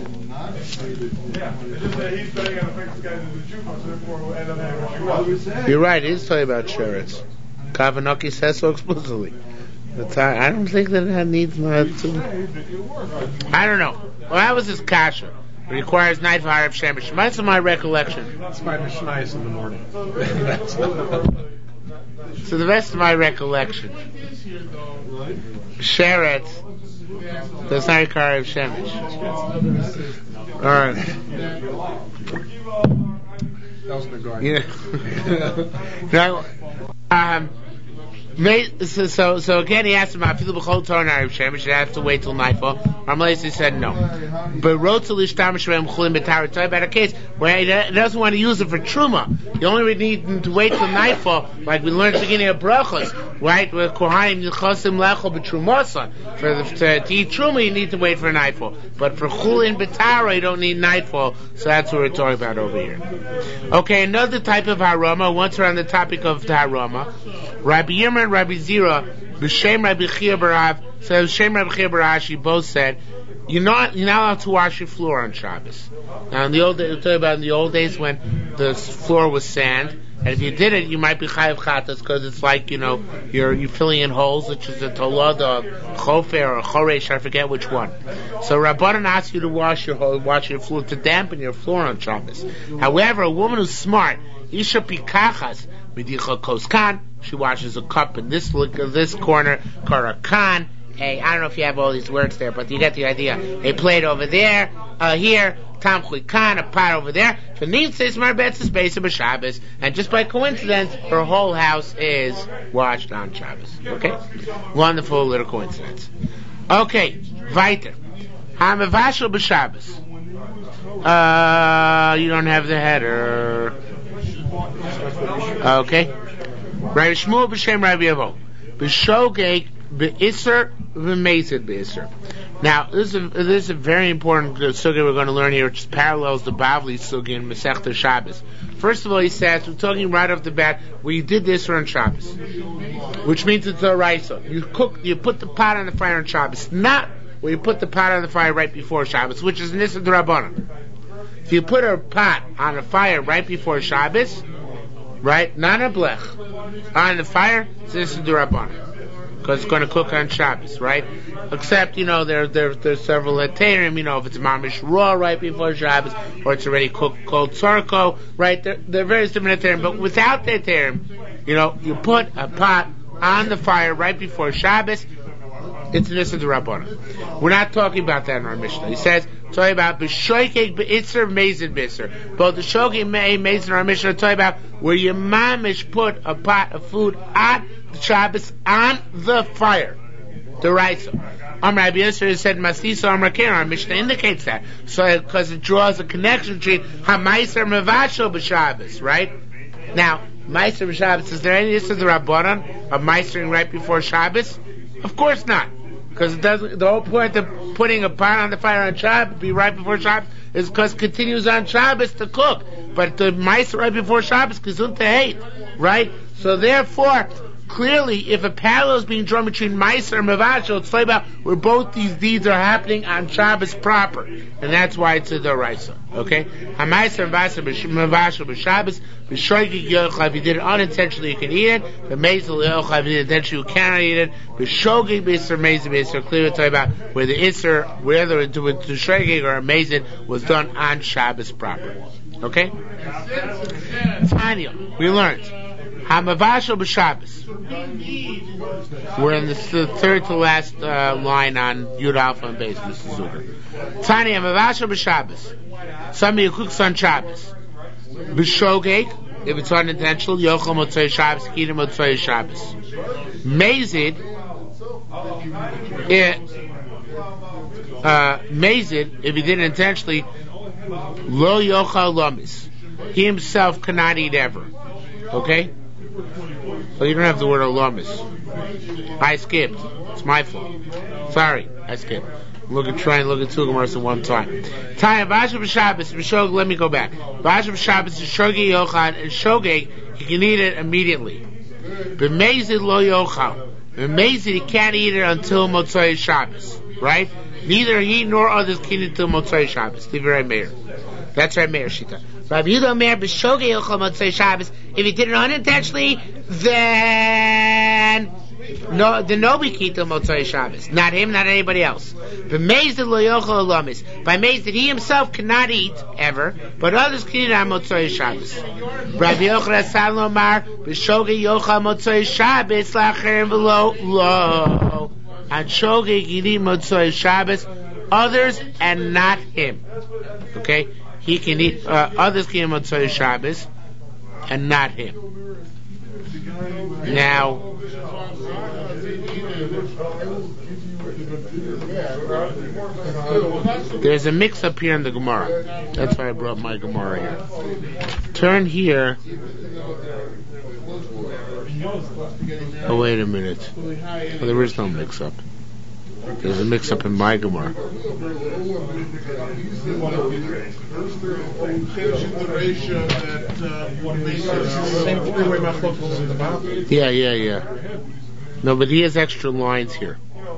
You're right. It is talking about sheretz. Kavanaki says so explicitly. But I don't think that it needs to. I don't know. Well, that was his kasha. It requires night for Harav Shemesh. That's my recollection. That's my Mishnayos in the morning. So the rest of my recollection, Sheretz does not require Harav Shemesh. All right. That was the guy. So again, he asked him, "I feel b'chol torah Harav Shemesh. Should I have to wait till nightfall?" Ramalesi said no. But wrote to lishtamish reim chulim b'tara. Talking about a case where he doesn't want to use it for truma. You only need to wait till nightfall, like we learned at the beginning of brachos, right? With kohanim yichosim lechol b'trumasa. To eat truma, you need to wait for nightfall. But for chulin b'tara, you don't need nightfall. So that's what we're talking about over here. Okay, another type of harama. Once we're on the topic of the harama, Rabbi Yirmiyah and Rabbi Zira, B'Shem Rabbi Chia Barav, so B'Shem Rabbi Chia Barashi both said, you're not allowed to wash your floor on Shabbos. Now, in the old days, we're talking about in the old days when the floor was sand, and if you did it, you might be chayav chatas, because it's like, you're filling in holes, which is a tolad of chofer or choresh, I forget which one. So Rabbanan asks you to wash your floor, to dampen your floor on Shabbos. However, a woman who's smart, Isha pikachas, midicha koskan, she washes a cup in this corner, karakan, I don't know if you have all these words there, but you get the idea. A plate over there, here, tamchui kan, a pot over there. And just by coincidence, her whole house is washed on Shabbos. Okay? Wonderful little coincidence. Okay, weiter. Hamavashal b'Shabbos. You don't have the header. Okay. Rabbi Shmuel b'Shem Rabbi Avo. B'Shogeg b'Isser v'Meised b'Isser. Now, this is a very important sugya we're going to learn here, which parallels the Bavli sugya in Masechta Shabbos. First of all, he says, we're talking right off the bat, where you did this on Shabbos, which means it's a raisa. You put the pot on the fire on Shabbos, not where you put the pot on the fire right before Shabbos, which is Nisa D'Rabbanan. If you put a pot on the fire right before Shabbos, right, not a blech, on the fire, it's Nisa D'Rabbanan, because it's going to cook on Shabbos, right? Except, there's several heterim, if it's mamish raw right before Shabbos, or it's already cooked cold tzarko, right? There are various different heterim, but without the heterim, you put a pot on the fire right before Shabbos, it's an Issa D'Rabbanan. We're not talking about that in our Mishnah. He says, talking about B'shoikeg B'itzer Mezid B'itzer. Both the Shoikeg Mezid in our Mishnah are talking about where your mamish put a pot of food on the Shabbos on the fire. The Raisa. Rabbi Yosef said, Masisa Amar Keren. Our Mishnah indicates that. So, because it draws a connection between HaMaiser Mevashel B'Shabbos, right? Now, Meiser B'Shabbos, is there any Issa D'Rabbanan of Meisering right before Shabbos? Of course not. Because it doesn't, the whole point of putting a pot on the fire on Shabbos, be right before Shabbos, is because it continues on Shabbos to cook. But the Meiser right before Shabbos, Gesund to hate, right? So therefore, clearly, if a parallel is being drawn between Meiser and Mevashel, it's talking about where both these deeds are happening on Shabbos proper. And that's why it's a Doraisa. Okay? HaMeiser Mevashel B'Shabbos, B'Shoikeg Yochel, if you did it unintentionally, you can eat it. B'Mezel Yochel, if you did it intentionally, you cannot eat it. B'Shogeg B'Isser Mezid B'Isser, clearly it's talking about where the Isser, whether the Shogeg or a Mezid was done on Shabbos proper. Okay? Tanya, we learned. HaMavashel B'Shabbos. We're in the third to last line on Yud Alpha and Beis. This is Zuger. Tanya, HaMavashel B'Shabbos. Somebody who cooks on Shabbos. B'Shogeg, if it's unintentional, Yochel Motzei Shabbos, Kidem Motzei Shabbos. Mezid, if he did it intentionally, Lo Yochel Lomis. He himself cannot eat ever. Okay? So you don't have the word Olamis. I skipped. It's my fault. Sorry, I skipped. Try and look at two Gemaras at one time. Time Vashav B'Shabbos B'Shogeg. Let me go back. Vashav B'Shabbos is Shogeg Yochel and Shogeg. He can eat it immediately. B'Mezid Lo Yochel. B'Mezid he can't eat it until Motzei Shabbos. Right? Neither he nor others can eat it until Motzei Shabbos. Divrei Meir. That's right, Meir Shita. Rabbi Yehuda Omer B'Shogeg Yochel Motzei Shabbos. If he did it unintentionally, then the Nobi Kita Motzei Shabbos. Not him, not anybody else. B'Mezid Lo Yochel Olamis. By Mezid he himself cannot eat ever, but others can eat on Motzei Shabbos. Rabbi Yochanan San Lomar B'Shogeg Yochel Motzei Shabbos Lacher V'Lo Lo. On Shogeg he can eat Motzei Shabbos, others and not him. Okay? He can eat, others can eat Motzei Shabbos, and not him. Now, there's a mix-up here in the Gemara. That's why I brought my Gemara here. Turn here. Oh, wait a minute. Well, there is no mix-up. There's a mix-up in my Gemara. Yeah. No, but he has extra lines here.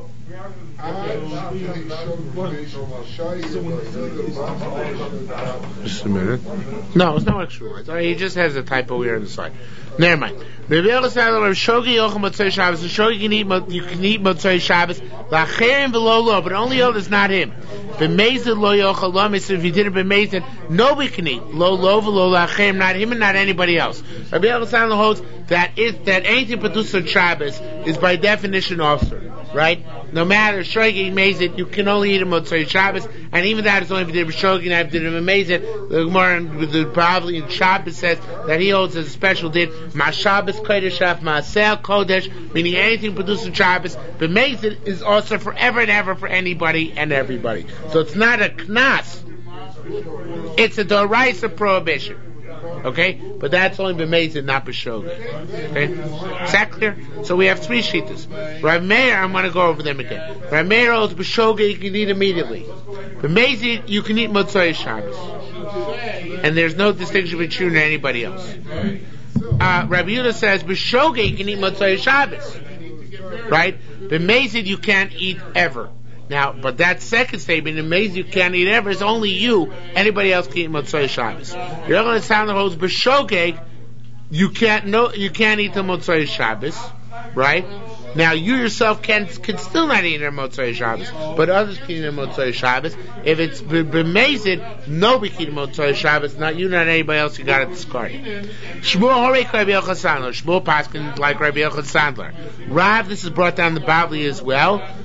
Just a minute. No, it's no extra lines. He just has a typo here on the side. Never mind. Rabbi Yochanan Shogeg Yochel Motzei Shabbos. The Shogeg you can eat Motzei Shabbos. Lacherim v'lo lo, but only others, not him. B'Mezid Lo Yochel Lomis. If he did it b'Mezid, nobody can eat. Lo lo v'lo lacherim, not him and not anybody else. Rabbi Yochanan holds that anything produced on Shabbos is by definition also, right? No matter Shogeg Mezid, you can only eat a Motzei Shabbos, and even that is only if you did Shogeg and if you did a Mezid. The Gemara probably in Shabbos says that he holds as a special din. Ma Shabbos Kodesh Af Ma'aseh Kodesh, meaning anything produced in Shabbos, but Mezid is also forever and ever for anybody and everybody. So it's not a knas, it's a doraisa prohibition. Okay? But that's only b'mezid, not b'shogeg. Okay? Is that clear? So we have three shittas. Rav Meir, I'm going to go over them again. Rav Meir holds b'shogeg you can eat immediately. B'mezid you can eat Motzei Shabbos. And there's no distinction between you and anybody else. Rabbi Yehuda says b'shogeg you can eat Motzei Shabbos. Right? B'mezid you can't eat ever. Now, but that second statement, amazing you can't eat ever, is only you. Anybody else can eat Motzei Shabbos. You're going to sound the holds b'shogeg. You can't eat the Motzei Shabbos, right? Now, you yourself can still not eat a Motzei Shabbos, but others can eat a Motzei Shabbos. If it's b'mezid, nobody can eat Motzei Shabbos, not you, not anybody else. You got to discard it. Shmuel horek Rabbi Yochanan Sandler. Shmuel paskin like Rabbi Yochanan Sandler. Rav, this is brought down the Bavli as well.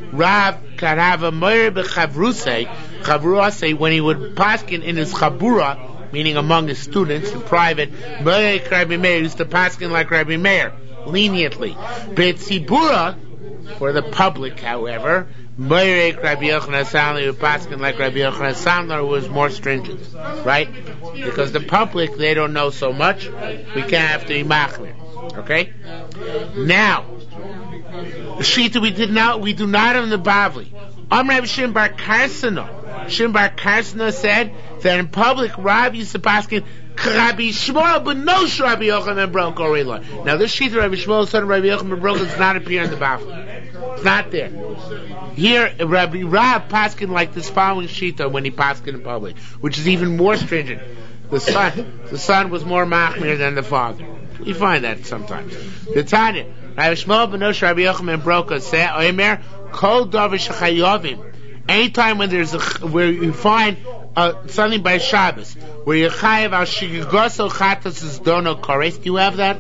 Rav can have a moyer b'chavrusei, when he would paskin in his chabura, meaning among his students in private, moyer Rabbi Meir used to paskin like Rabbi Meir, leniently. Betzibura, for the public, however, moyer Rabbi Yochanan Sandler would paskin like Rabbi Yochanan Sandler, was more stringent, right? Because the public, they don't know so much, we can't have to be machmir. Okay? Now, Shita we do not have the Bavli. Amr Shim Bar Karsana. Shim Bar Karsana said that in public, Rav used to paskin Rabbi Shmuel, but no Rabbi Yochanan ben Broka. Now this Shita Rabbi Shmuel, son of Rabbi Yochanan ben Broka, does not appear in the Bavli. It's not there. Here, Rabbi Rav paskin like this following Shita when he paskin in public, which is even more stringent. The son was more machmir than the father. You find that sometimes. The Tanya, Rabbi Shmuel ben Rabbi Yochanan ben Broka say, Omer kol davar shechayovim. Anytime when where you find something by Shabbos, where you chayav al shigagoso chatos is dono kores. Do you have that?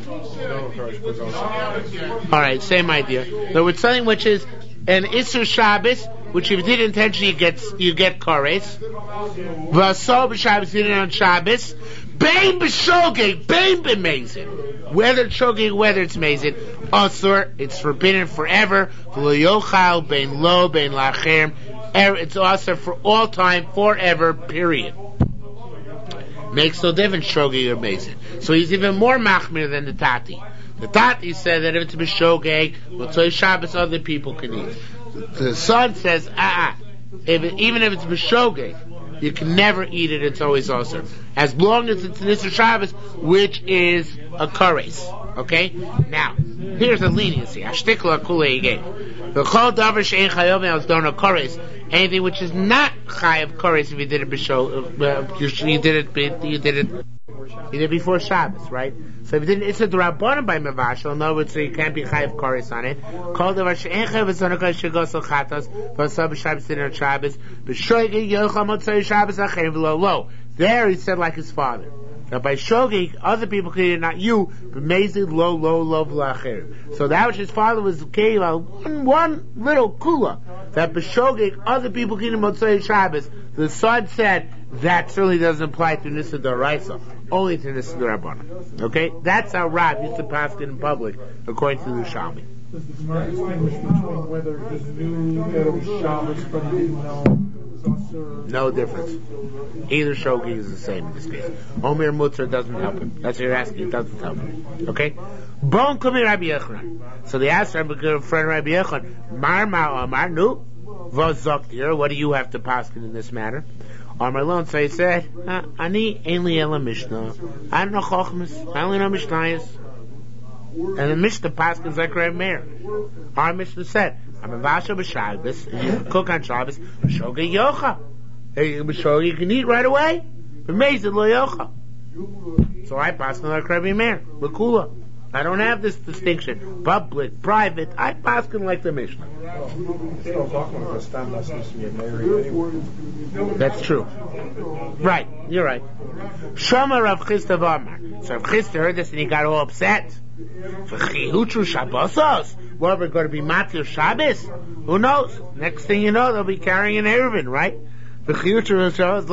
All right, same idea. There was something which is an Isser Shabbos, which if you did intentionally, you get kores. V'asol b'Shabbos, you did it on Shabbos. Bein b'shogeg, bein b'mezid. Whether it's shogeg, whether it's mezid, asur, it's forbidden forever. V'lo yochal, bein lo, bein lachem. It's asur for all time, forever, period. Makes no difference, shogeg or mezid. So he's even more machmir than the Tati. The Tati said that if it's b'shogeg, l'tzoi Shabbos, other people can eat. The son says, even if it's b'shogeg, you can never eat it, it's always awesome. As long as it's Nisr Shabbos, which is a kores. Okay? Now, here's a leniency. Ashtikla kule again. The chol davar she'en chayov me'al dono kores. Anything which is not chayav kores if you did it you did it before Shabbos, right? So if you didn't, it's a d'rabbanan by mevashel. In other words, so you can't be chayav kores on it. Kol davar she'en chayov dono kores shegosel chatos v'asab Shabbos did it on Shabbos b'shoigig yochal motzei Shabbos acherim v'lo lo. There he said like his father. Now by shogig, other people could eat it, not you, but mezid lo v'lacherim. So that which his father was gave one little kula, that b'shogig, other people could eat motzei Shabbos. The son said that certainly doesn't apply to Nisa D'Oraisa, only to Nisa D'Rabbanan. Okay? That's how Rav used to pass it in public, according to the Shalmi. Does the Gemara distinguish between whether he knew that it was Shabbos but he didn't know it was Asur? No difference. Either shogig is the same in this case. Omer Mutzah doesn't help him. That's what you're asking. It doesn't help him. Okay? Bon kumi Rabbi Yochanan. So they asked Rabbi friend Rabbi Yochanan, Mar Amar nu v'zoktir. What do you have to pass in this matter? Amar Lon, so he said, Ani ainli ela Mishnah. I don't know Chochmas. I only know Mishnayos. And the Mishnah Paskins like Rabbi Meir. Our Mishnah said, I'm a Vasha b'Shabbos, and you can cook on Shabbos, b'shogeg yocha. B'shogeg you can eat right away. B'mezid lo yocha. So I Paskin like Rabbi Meir. L'kula. I don't have this distinction. Public, private, I Paskin like the Mishnah. That's true. Right, you're right. Shama Rav Chisda v'amar. So Rav Chisda heard this and he got all upset. What, we're going to be Matir Shabbos? Who knows? Next thing you know, they'll be carrying an Eruvin, right? Didn't the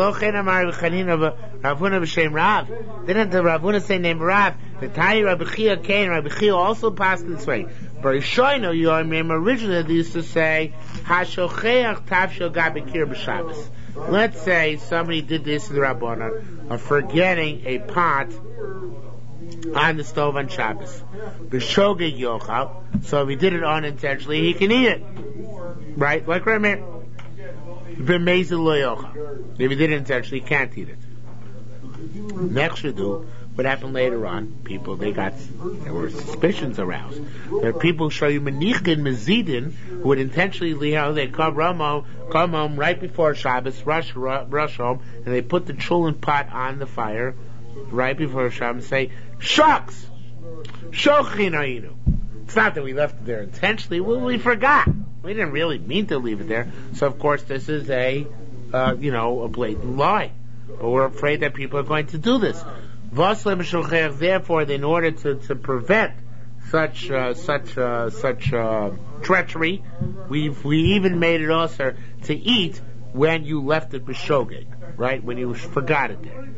Ravuna say name Rav? The Tani Rabbi Chia came, Rabbi Chia also passed this way. But Rishono, you remember originally they used to say, Hashocheach Tavshel Gabikir b'Shabbos. Let's say somebody did this in the Rabbanan of forgetting a pot on the stove on Shabbos. B'shogeg yochal. So if he did it unintentionally, he can eat it. Right? Like Rabbi B'mezid lo yochal. If he did it intentionally, he can't eat it. Next you do, what happened later on, people, there were suspicions aroused. There are people who show you menichin mezidin, who would intentionally, they come home right before Shabbos, rush home, and they put the chulin pot on the fire, right before Shabbos, and say, shucks! Shochin ayinu. It's not that we left it there intentionally, we forgot. We didn't really mean to leave it there. So of course this is a blatant lie. But we're afraid that people are going to do this. Therefore, in order to prevent treachery. We even made it also to eat when you left it b'shogeg, right? When you forgot it there.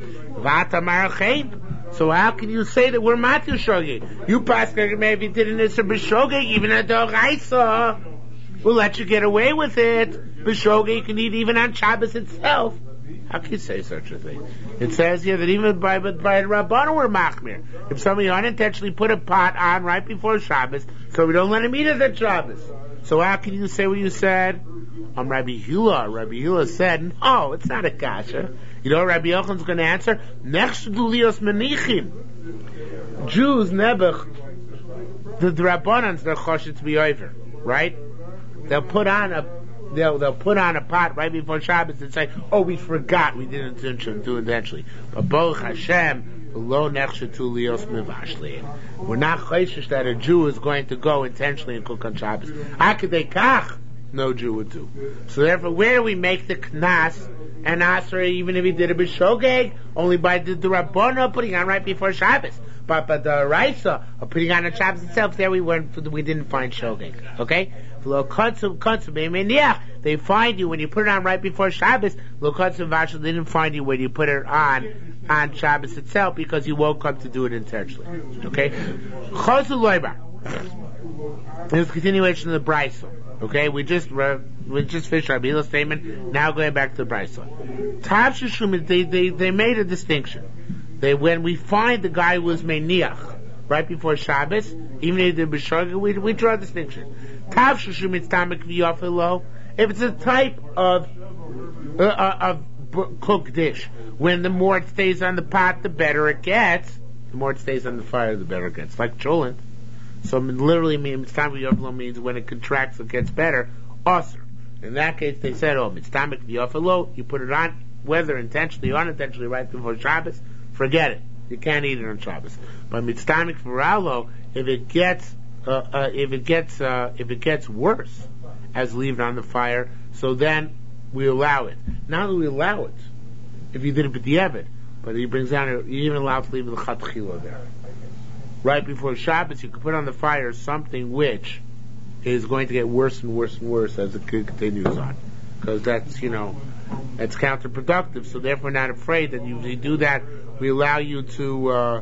So how can you say that we're matu shogeg? You pastor maybe didn't answer b'shogeg even at the Raisa. We'll let you get away with it. B'shogeg you can eat even on Shabbos itself. How can you say such a thing? It says here that even by Rabbanan we're machmir. If somebody unintentionally put a pot on right before Shabbos, so we don't let him eat it at Shabbos. So how can you say what you said? Rabbi Hula said, no, it's not a kasha. You know what Rabbi Yochanan's going to answer? Next to Lios Menichim. Jews, Nebuch, the Rabbanans, they're choshet to be over, right? They'll put on a pot right before Shabbos and say, oh, we forgot, we didn't do it intentionally. But Baruch Hashem, lo nechshetu lios mevashlein. We're not chayshish that a Jew is going to go intentionally and cook on Shabbos. Akadei kach, no Jew would do. So therefore, where do we make the knas and asra even if he did a b'shogeg? Only by the Rabbana putting on right before Shabbos. But the Raisa putting on Shabbos itself, there we didn't find shogeg. Okay? They find you when you put it on right before Shabbos. They didn't find you when you put it on Shabbos itself because you woke up to do it intentionally. Okay? This is continuation of the Brisa. Okay, we just finished our Bila statement. Now going back to the Brisa. They made a distinction. When we find the guy who was Meiniach right before Shabbos, even if he did b'shogeg, we draw a distinction. If it's a type of cooked dish, when the more it stays on the pot, the better it gets. The more it stays on the fire, the better it gets. Like cholent. So it literally means when it contracts, it gets better. Aser. In that case, they said, mitztamik v'yafelo, you put it on, whether intentionally or unintentionally, right before Shabbos, forget it. You can't eat it on Shabbos. But mitztamik v'ralo, if it gets worse, as leave it on the fire, so then we allow it. Not that we allow it, if you did it b'diavad, but he brings down, you're even allowed to leave the chatchila there. Right before Shabbos, you can put on the fire something which is going to get worse and worse and worse as it continues on. Because that's counterproductive, so therefore not afraid that if you do that, we allow you to,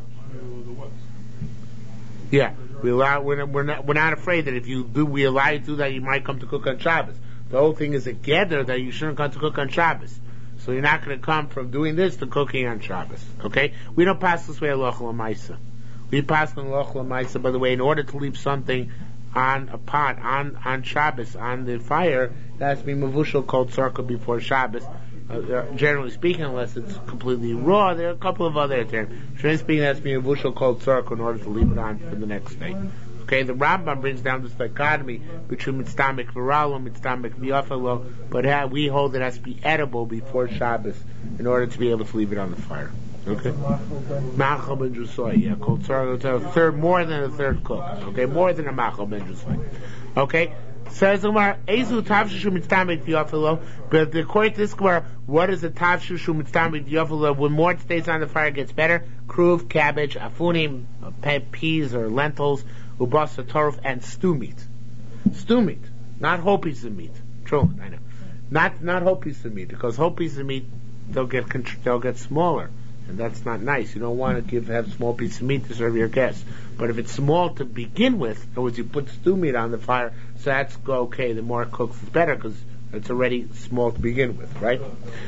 we're not afraid that if we allow you to do that, you might come to cook on Shabbos. The whole thing is a gather that you shouldn't come to cook on Shabbos. So you're not going to come from doing this to cooking on Shabbos. Okay? We don't pass this way halacha l'maisa. We pass on halacha l'maisa, by the way, in order to leave something on a pot, on Shabbos, on the fire, that has to be mavushal called tzarka before Shabbos. Generally speaking, unless it's completely raw, there are a couple of other terms. Generally speaking, that has to be mavushal called tzarka in order to leave it on for the next day. Okay, the Rambam brings down this dichotomy between mitztamik v'ralo, mitztamik v'yafalo, but we hold it has to be edible before Shabbos in order to be able to leave it on the fire. Okay, machal ben jusoy, called third, more than a third cook. Okay, more than a machal ben jusoy. Okay, says Umar, ezu tavshushu mitztamik v'yafalo. But according to this Gemara, what is a tavshushu mitztamik v'yafalo? When more it stays on the fire, it gets better. Kruv, cabbage, afunim, peas or lentils, ubasa torf, and stew meat. Stew meat, not whole piece of meat. True, I know. Not whole piece of meat, because whole piece of meat they'll get smaller. And that's not nice. You don't want to have small piece of meat to serve your guests. But if it's small to begin with, in other words, you put stew meat on the fire, so that's okay. The more it cooks, it's better because it's already small to begin with, right?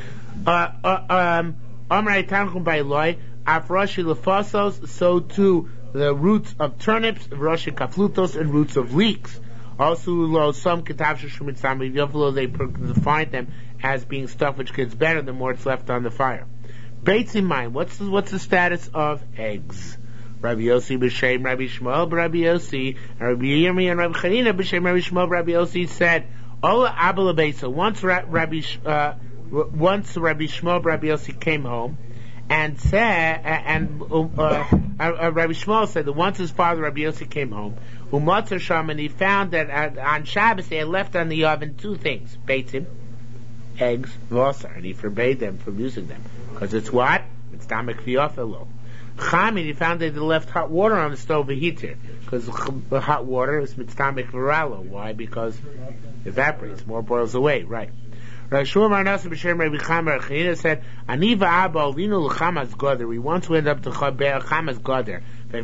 So too the roots of turnips, rashi kaflutos, and roots of leeks. Also, some ketavshu they define them as being stuff which gets better the more it's left on the fire. Bates in mind, what's the status of eggs? Rabbi Yossi b'shem Rabbi Shmuel, Rabbi Yossi, and Rabbi Yirmi and Rabbi Chanina b'shem Rabbi Shmuel, Rabbi Yossi said, "Ola abel beisa." Once Rabbi Shmuel, Rabbi Yossi came home and said, Rabbi Shmuel said that once his father Rabbi Yossi came home, umatzar sham, and he found that on Shabbos they had left on the oven two things: beitzim, eggs, v'osar, and he forbade them from using them because it's what? It's tamek v'yafelo. Chamin, he found that they left hot water on the stove to heat it, because the hot water is mitztamik viralo. Why? Because it evaporates, more boils away, right? Rav Chanina said, "Ani va'aba alinu l'chamas goder." We want to end up to chamas goder.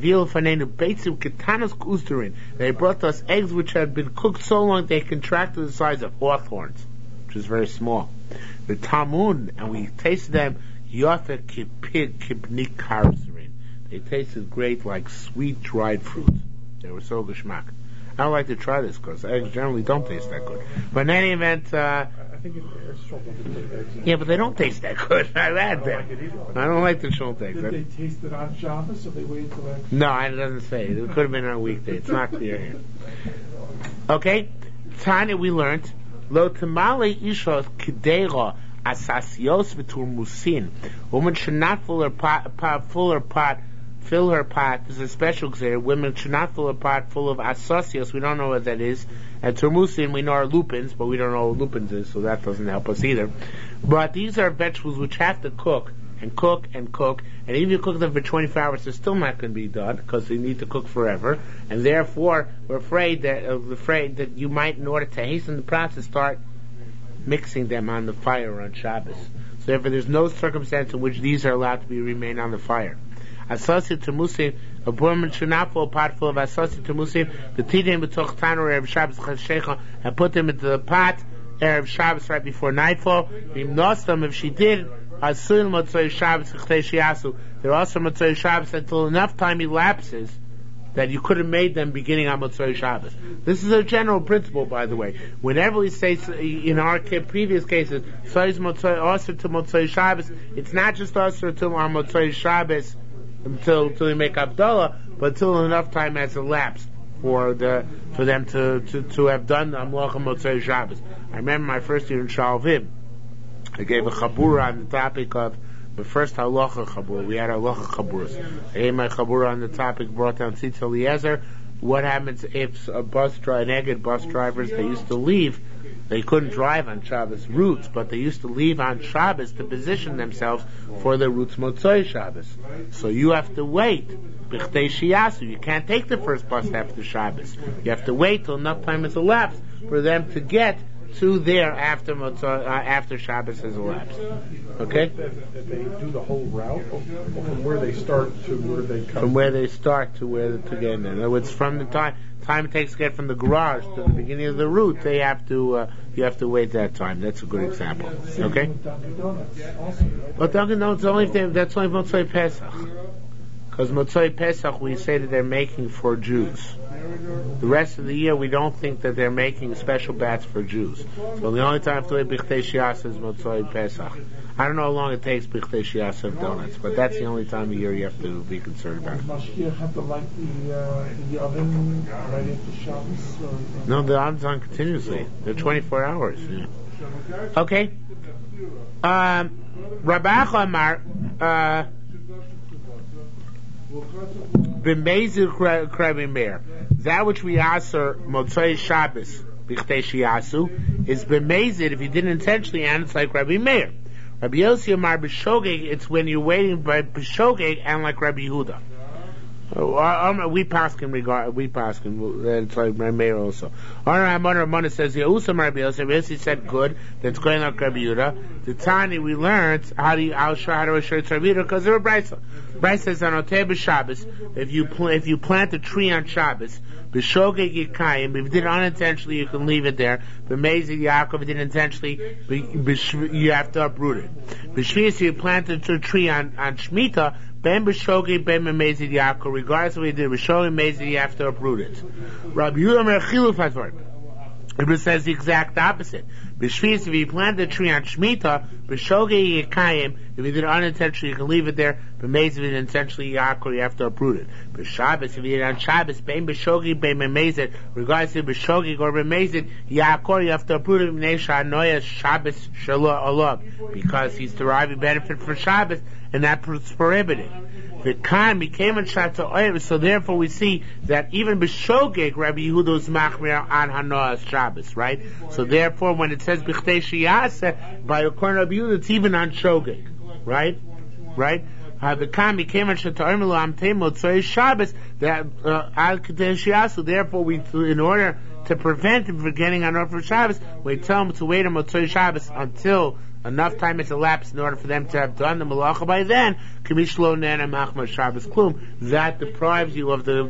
They brought us eggs which had been cooked so long they contracted the size of hawthorns, which is very small. The tamun, and we tasted them. Yotha kibnik karzerin. They tasted great, like sweet dried fruit. They were so geschmack. I don't like to try this because eggs generally don't taste that good. But in any event, I think it's eggs. Yeah, but they don't taste that good. I've had them. I don't like the shult eggs. Did they taste it on Shabbos, or they waited till after? No, it doesn't say. It could have been on a weekday. It's not clear here. Okay, Tanya, we learned lo tamale ishos kidera asasios v'turmusin. Woman should not fill her pot. There's a special example. Women should not fill a pot full of asasios. We don't know what that is. And turmusin, we know are lupins, but we don't know what lupins is, so that doesn't help us either. But these are vegetables which have to cook and cook and cook, and even if you cook them for 24 hours, they're still not going to be done because they need to cook forever. And therefore, we're afraid that you might, in order to hasten the process, start mixing them on the fire on Shabbos. So therefore, there's no circumstance in which these are allowed to remain on the fire. Asasi Tamusim, a woman should not fill a pot full of Asasi Tamusim, the Tidim b'toch Tanu Erev Shabbos Chashecha, and put them into the pot Erev Shabbos right before nightfall. If she did, Asul Motzoi Shabbos Chtei Shiasu, they're also Motzoi Shabbos until enough time elapses that you could have made them beginning on Motzoi Shabbos. This is a general principle, by the way. Whenever we say, in our previous cases, Soiz Motzoi Osir to Motzoi Shabbos, it's not just Osir to our Motzoi Shabbos until we make Abdullah, but until enough time has elapsed for them to have done the Amlocha Motzei Shabbos. I remember my first year in Shalvim, I gave a chabura on the topic of the first halacha chabura. We had halacha chaburas. I gave my chabura on the topic, brought down Tzitz Eliezer. What happens if an Egged bus drivers, they used to leave, they couldn't drive on Shabbos routes, but they used to leave on Shabbos to position themselves for the routes Motzoi Shabbos. So you have to wait. B'chtei shiasu. You can't take the first bus after Shabbos. You have to wait till enough time has elapsed for them to get to there after Shabbos has elapsed. Okay? That they do the whole route, or from where they start to where they come? From where they start to where to get in. In other words, from the time it takes to get from the garage to the beginning of the route, they have to you have to wait that time. That's a good example. Okay? But Dunkin' Donuts that's only Motzoi Pesach. Because Motzoi Pesach, we say that they're making for Jews. The rest of the year, we don't think that they're making special bats for Jews. So the only time to eat B'chtei Shias is Motzoi Pesach. I don't know how long it takes B'chtei Shias of donuts, but that's the only time of year you have to be concerned about. Does Mashgiach have to light the oven right after Shabbos? No, the oven's on continuously. They're 24 hours. Yeah. Okay. Rabbi Amar, B'mezir Krabim Meir. That which we answer Motzoi Shabbos B'chtei Shiasu is b'mezid if you didn't intentionally, and it's like Rabbi Meir. Rabbi Yossi Amar b'shogeg, it's when you're waiting by b'shogeg, and like Rabbi Yehuda. We paskin, it's like Rabbi Meir also. Ramona says Yehusa Rabbi Yossi said good, that's going like Rabbi Yehuda. The Tani we learned how to assure Rabbi Yehuda because they're a brisa. Brisa says on Oteh b'Shabbos, if you plant a tree on Shabbos, b'shogeg yikayim, if you did it unintentionally, you can leave it there. B'mezid Yaakov, if you did it intentionally, you have to uproot it. B'shvis, you planted a tree on Shemitah, ben b'shogeg, ben b'mezid Yaakov, regardless of what you did, b'shogeg, b'mezid, you have to uproot it. Rabbi Yehuda Mer Chiluf Hazvar. It says the exact opposite. B'shvis, if you plant a tree on Shemitah, b'shogeg yikayim, if you did it unintentionally, you can leave it there. B'mezid, if you did it intentionally, Yaakov, you have to uproot it. B'Shabbos, if you did it on Shabbos, ben b'shogeg, ben b'mezid, regardless of b'shogeg or b'mezid, Yaakov, you have to uproot it. B'nei sha'anoyas Shabbos shelo olam, because he's deriving benefit from Shabbos, and that's prohibited. The Khan became a Shata Oyer, so therefore we see that even b'shogeg, Rabbi Yehuda is machmir on Hanoah's Shabbos, right? So therefore, when it says b'chtei shiyaseh, by according to Rabbi Yehuda, it's even on shogeg, right? Become came and Shatarimulu Amte Motzei Shabbos that Al Kadesh Yasu. Therefore, we, in order to prevent him from getting on Order for Shabbos, we tell him to wait on Motzei Shabbos until enough time has elapsed in order for them to have done the malacha by then. Kamishlo Nana Machma Shabbos Klum. That deprives you of the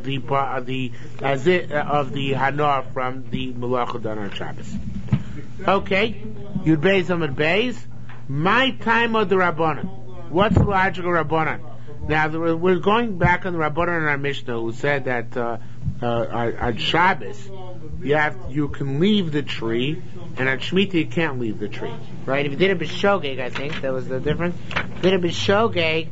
Hanor from the malacha done on Shabbos. Okay, Yud Beis Amud Beis. My time of the Rabbanan. What's the logical Rabbanan? Now we're going back on the Rabbanan in our Mishnah, who said that on Shabbos you can leave the tree, and on Shemitah you can't leave the tree. Right? If you did a b'shogeg, I think that was the difference. Did a b'shogeg,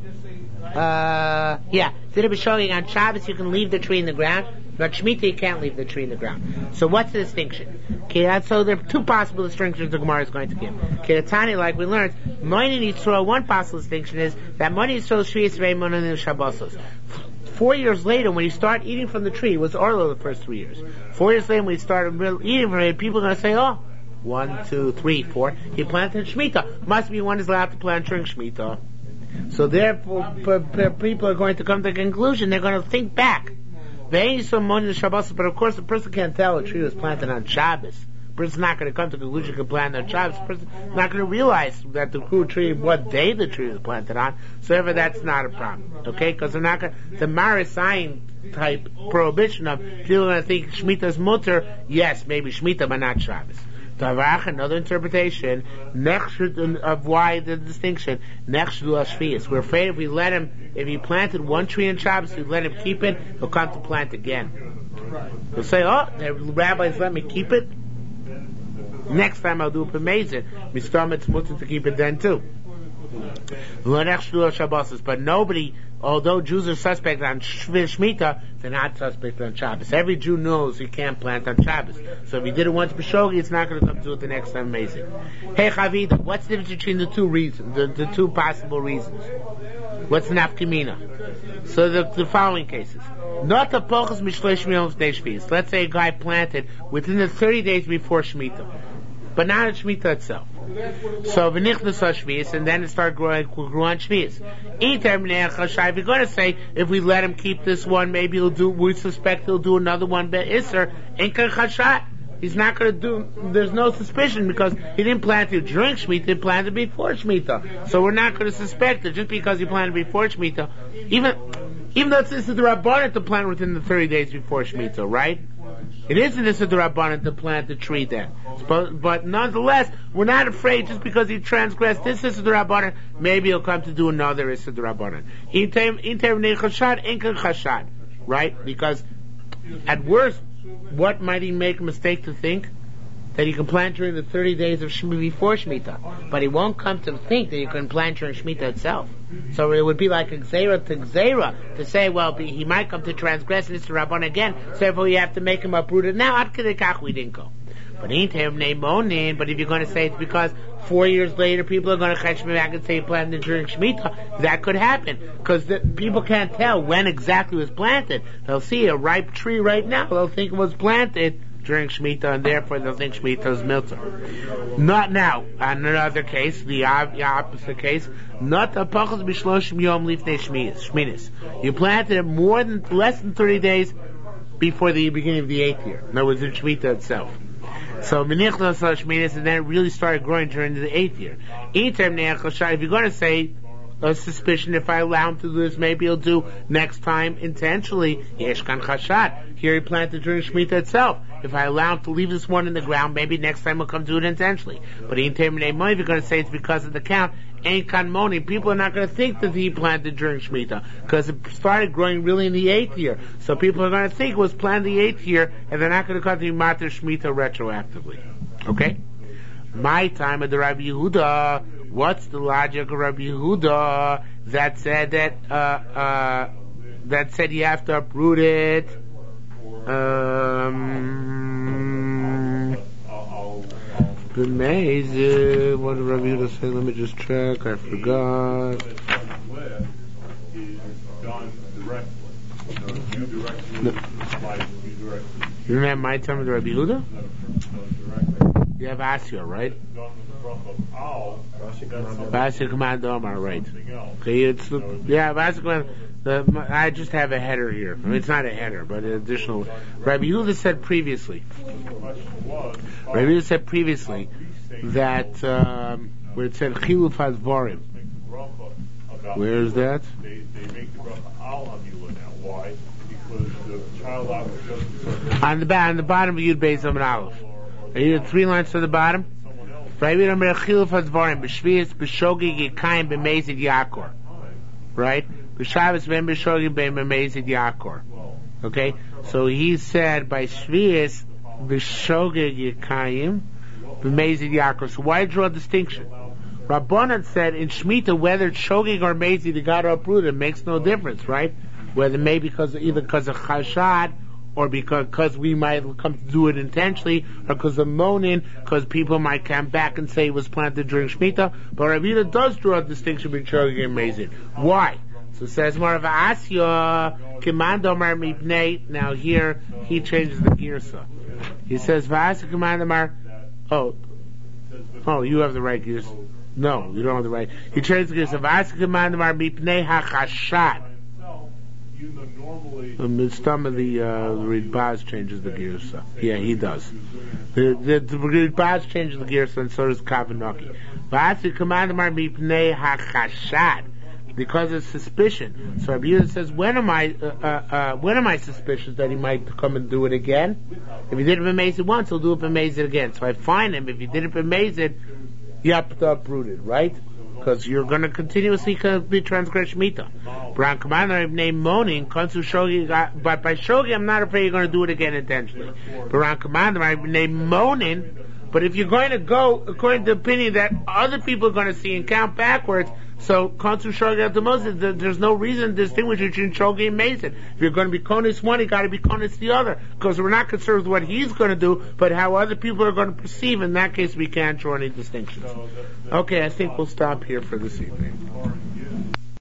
did a b'shogeg on Shabbos you can leave the tree in the ground, but Shemitah you can't leave the tree in the ground. So what's the distinction? Okay, so there are two possible distinctions the Gemara is going to give. Okay, the Tani, like we learned, Moinin Yisrael, one possible distinction is that Moinin Yisrael Shvius Reimun and Shabbosos. 4 years later, when you start eating from the tree, it was Orlo the first 3 years. 4 years later, when you start eating from it, people are going to say, 1, 2, 3, 4, he planted Shemitah. Must be one is allowed to plant during Shemitah. So therefore, people are going to come to the conclusion, they're going to think back. But of course, the person can't tell a tree was planted on Shabbos. The person's not going to come to the conclusion it could plant on Shabbos. The person's not going to realize that the tree, what day the tree was planted on. So therefore, that's not a problem. Okay? Because they're not going to, the Marisayin type prohibition of people are going to think Shemitah's mutter, yes, maybe Shemitah, but not Shabbos. Another interpretation of why the distinction. We're afraid if we let him, if he planted one tree in Shabbos, we let him keep it, he'll come to plant again. He'll say, the rabbis let me keep it. Next time I'll do a pemezid. It's mutter to keep it then too. But nobody, although Jews are suspect on Shemitah, they're not suspect on Shabbos. Every Jew knows he can't plant on Shabbos. So if he did it once b'shogi, it's not going to come to it the next time. Amazing. Hey Chavida, what's the difference between the two reasons, the two possible reasons? What's nafkamina? So the following cases. Not the pochas mishleish miyom v'nei shvius. Let's say a guy planted within the 30 days before Shemitah, but not at Shemitah itself. So v'nichnas Shvius, and then it started grew on Shvius. If you're going to say, if we let him keep this one, maybe we suspect he'll do another one be'isr, Inkan Chashat. He's not going to do, there's no suspicion because he didn't plant it during Shemitah, he planted before Shemitah. So we're not going to suspect it just because he planted before Shemitah. Even though this is the Rabbanan to plant within the 30 days before Shemitah, right? It isn't this is the Rabbanan to plant the tree then. But nonetheless, we're not afraid just because he transgressed this is the Rabbanan, maybe he'll come to do another is the Rabbanan. Right? Because at worst, what might he make a mistake to think? That he can plant during the 30 days of Shemitah before Shemitah. But he won't come to think that he can plant during Shemitah itself. So it would be like a Gzeira to Gzeira to say, well, he might come to transgress this to Rabban again, so therefore you have to make him uprooted. Now, Ad Kedekach we didn't go. But if you're going to say it's because 4 years later people are going to catch me back and say he planted during Shemitah, that could happen. Because people can't tell when exactly it was planted. They'll see a ripe tree right now, they'll think it was planted during Shemitah, and therefore they'll think Shemitah is milter. Not now. On another case, the opposite case, not a pachas b'shloshim yom lifnei shminis. You planted it less than 30 days before the beginning of the 8th year. In other words, in Shemitah itself. So menichnos shminis, and then it really started growing during the 8th year. If you're going to say a suspicion, if I allow him to do this, maybe he'll do next time intentionally. Yeshkan chashat. Here he planted during Shemitah itself. If I allow him to leave this one in the ground, maybe next time he'll come do it intentionally. But if you're going to say it's because of the count, ain't kanmoni. People are not going to think that he planted during Shemitah because it started growing really in the 8th year. So people are going to think it was planted the 8th year, and they're not going to come to Mater Shemitah retroactively. Okay? My time of the Rabbi Yehuda. What's the logic of Rabbi Yehuda that said that said you have to uproot it? Amazing. What did Rabbi Yehuda say? Let me just check. I forgot. You don't have my time with Rabbi Yehuda? You have Asya, right? Vasa command Omar, right? Okay, it's Vasa command. I just have a header here. I mean, it's not a header, but an additional. Rabbi Yehuda said previously. That where it said Chiluf Hazvarim. Where is that? They make the bracha al hamila now. Why? Because the child out on the bottom of Yud Beis Amud Aleph. Are you 3 lines to the bottom? Right? Okay? So he said by Shvius b'shogeg yekayim b'mezid yakor. So why draw a distinction? Rabbanan said in Shemitah whether it's shogeg or mezid, the God uprooted, it makes no difference, right? Whether maybe because of chashad, or because we might come to do it intentionally, or because of moaning, because people might come back and say it was planted during Shemitah. But Rabbi Yehuda does draw a distinction between shogeg and mezid. Why? So it says more of a asya kimandomar mipnei. Now here he changes the girsa. He says v'asya kimandomar. Oh, you have the right girsa. No, you don't have the right. He changes the girsa. V'asya kimandomar mipnei hachashad. Some of the Ridbaz changes the girsa. Yeah, he does. The Ridbaz changes the girsa, and so does Kavanaki. V'asya kimandomar mipnei hachashad. Because of suspicion. So Rabbi Yehuda says, when am I suspicious that he might come and do it again? If he did it b'mezid once, he'll do it b'mezid again. So I find him. If he did it b'mezid, you have to uprooted, right? Because you're going to continuously be transgress Shemitah. But by shogi, I'm not afraid you're going to do it again intentionally. But if you're going to go according to the opinion that other people are going to see and count backwards, so Konsu Shogi at the Moses, there's no reason to distinguish between Shogi and Mezid. If you're going to be Konis one, you got to be Konis the other, because we're not concerned with what he's going to do, but how other people are going to perceive. In that case, we can't draw any distinctions. Okay, I think we'll stop here for this evening.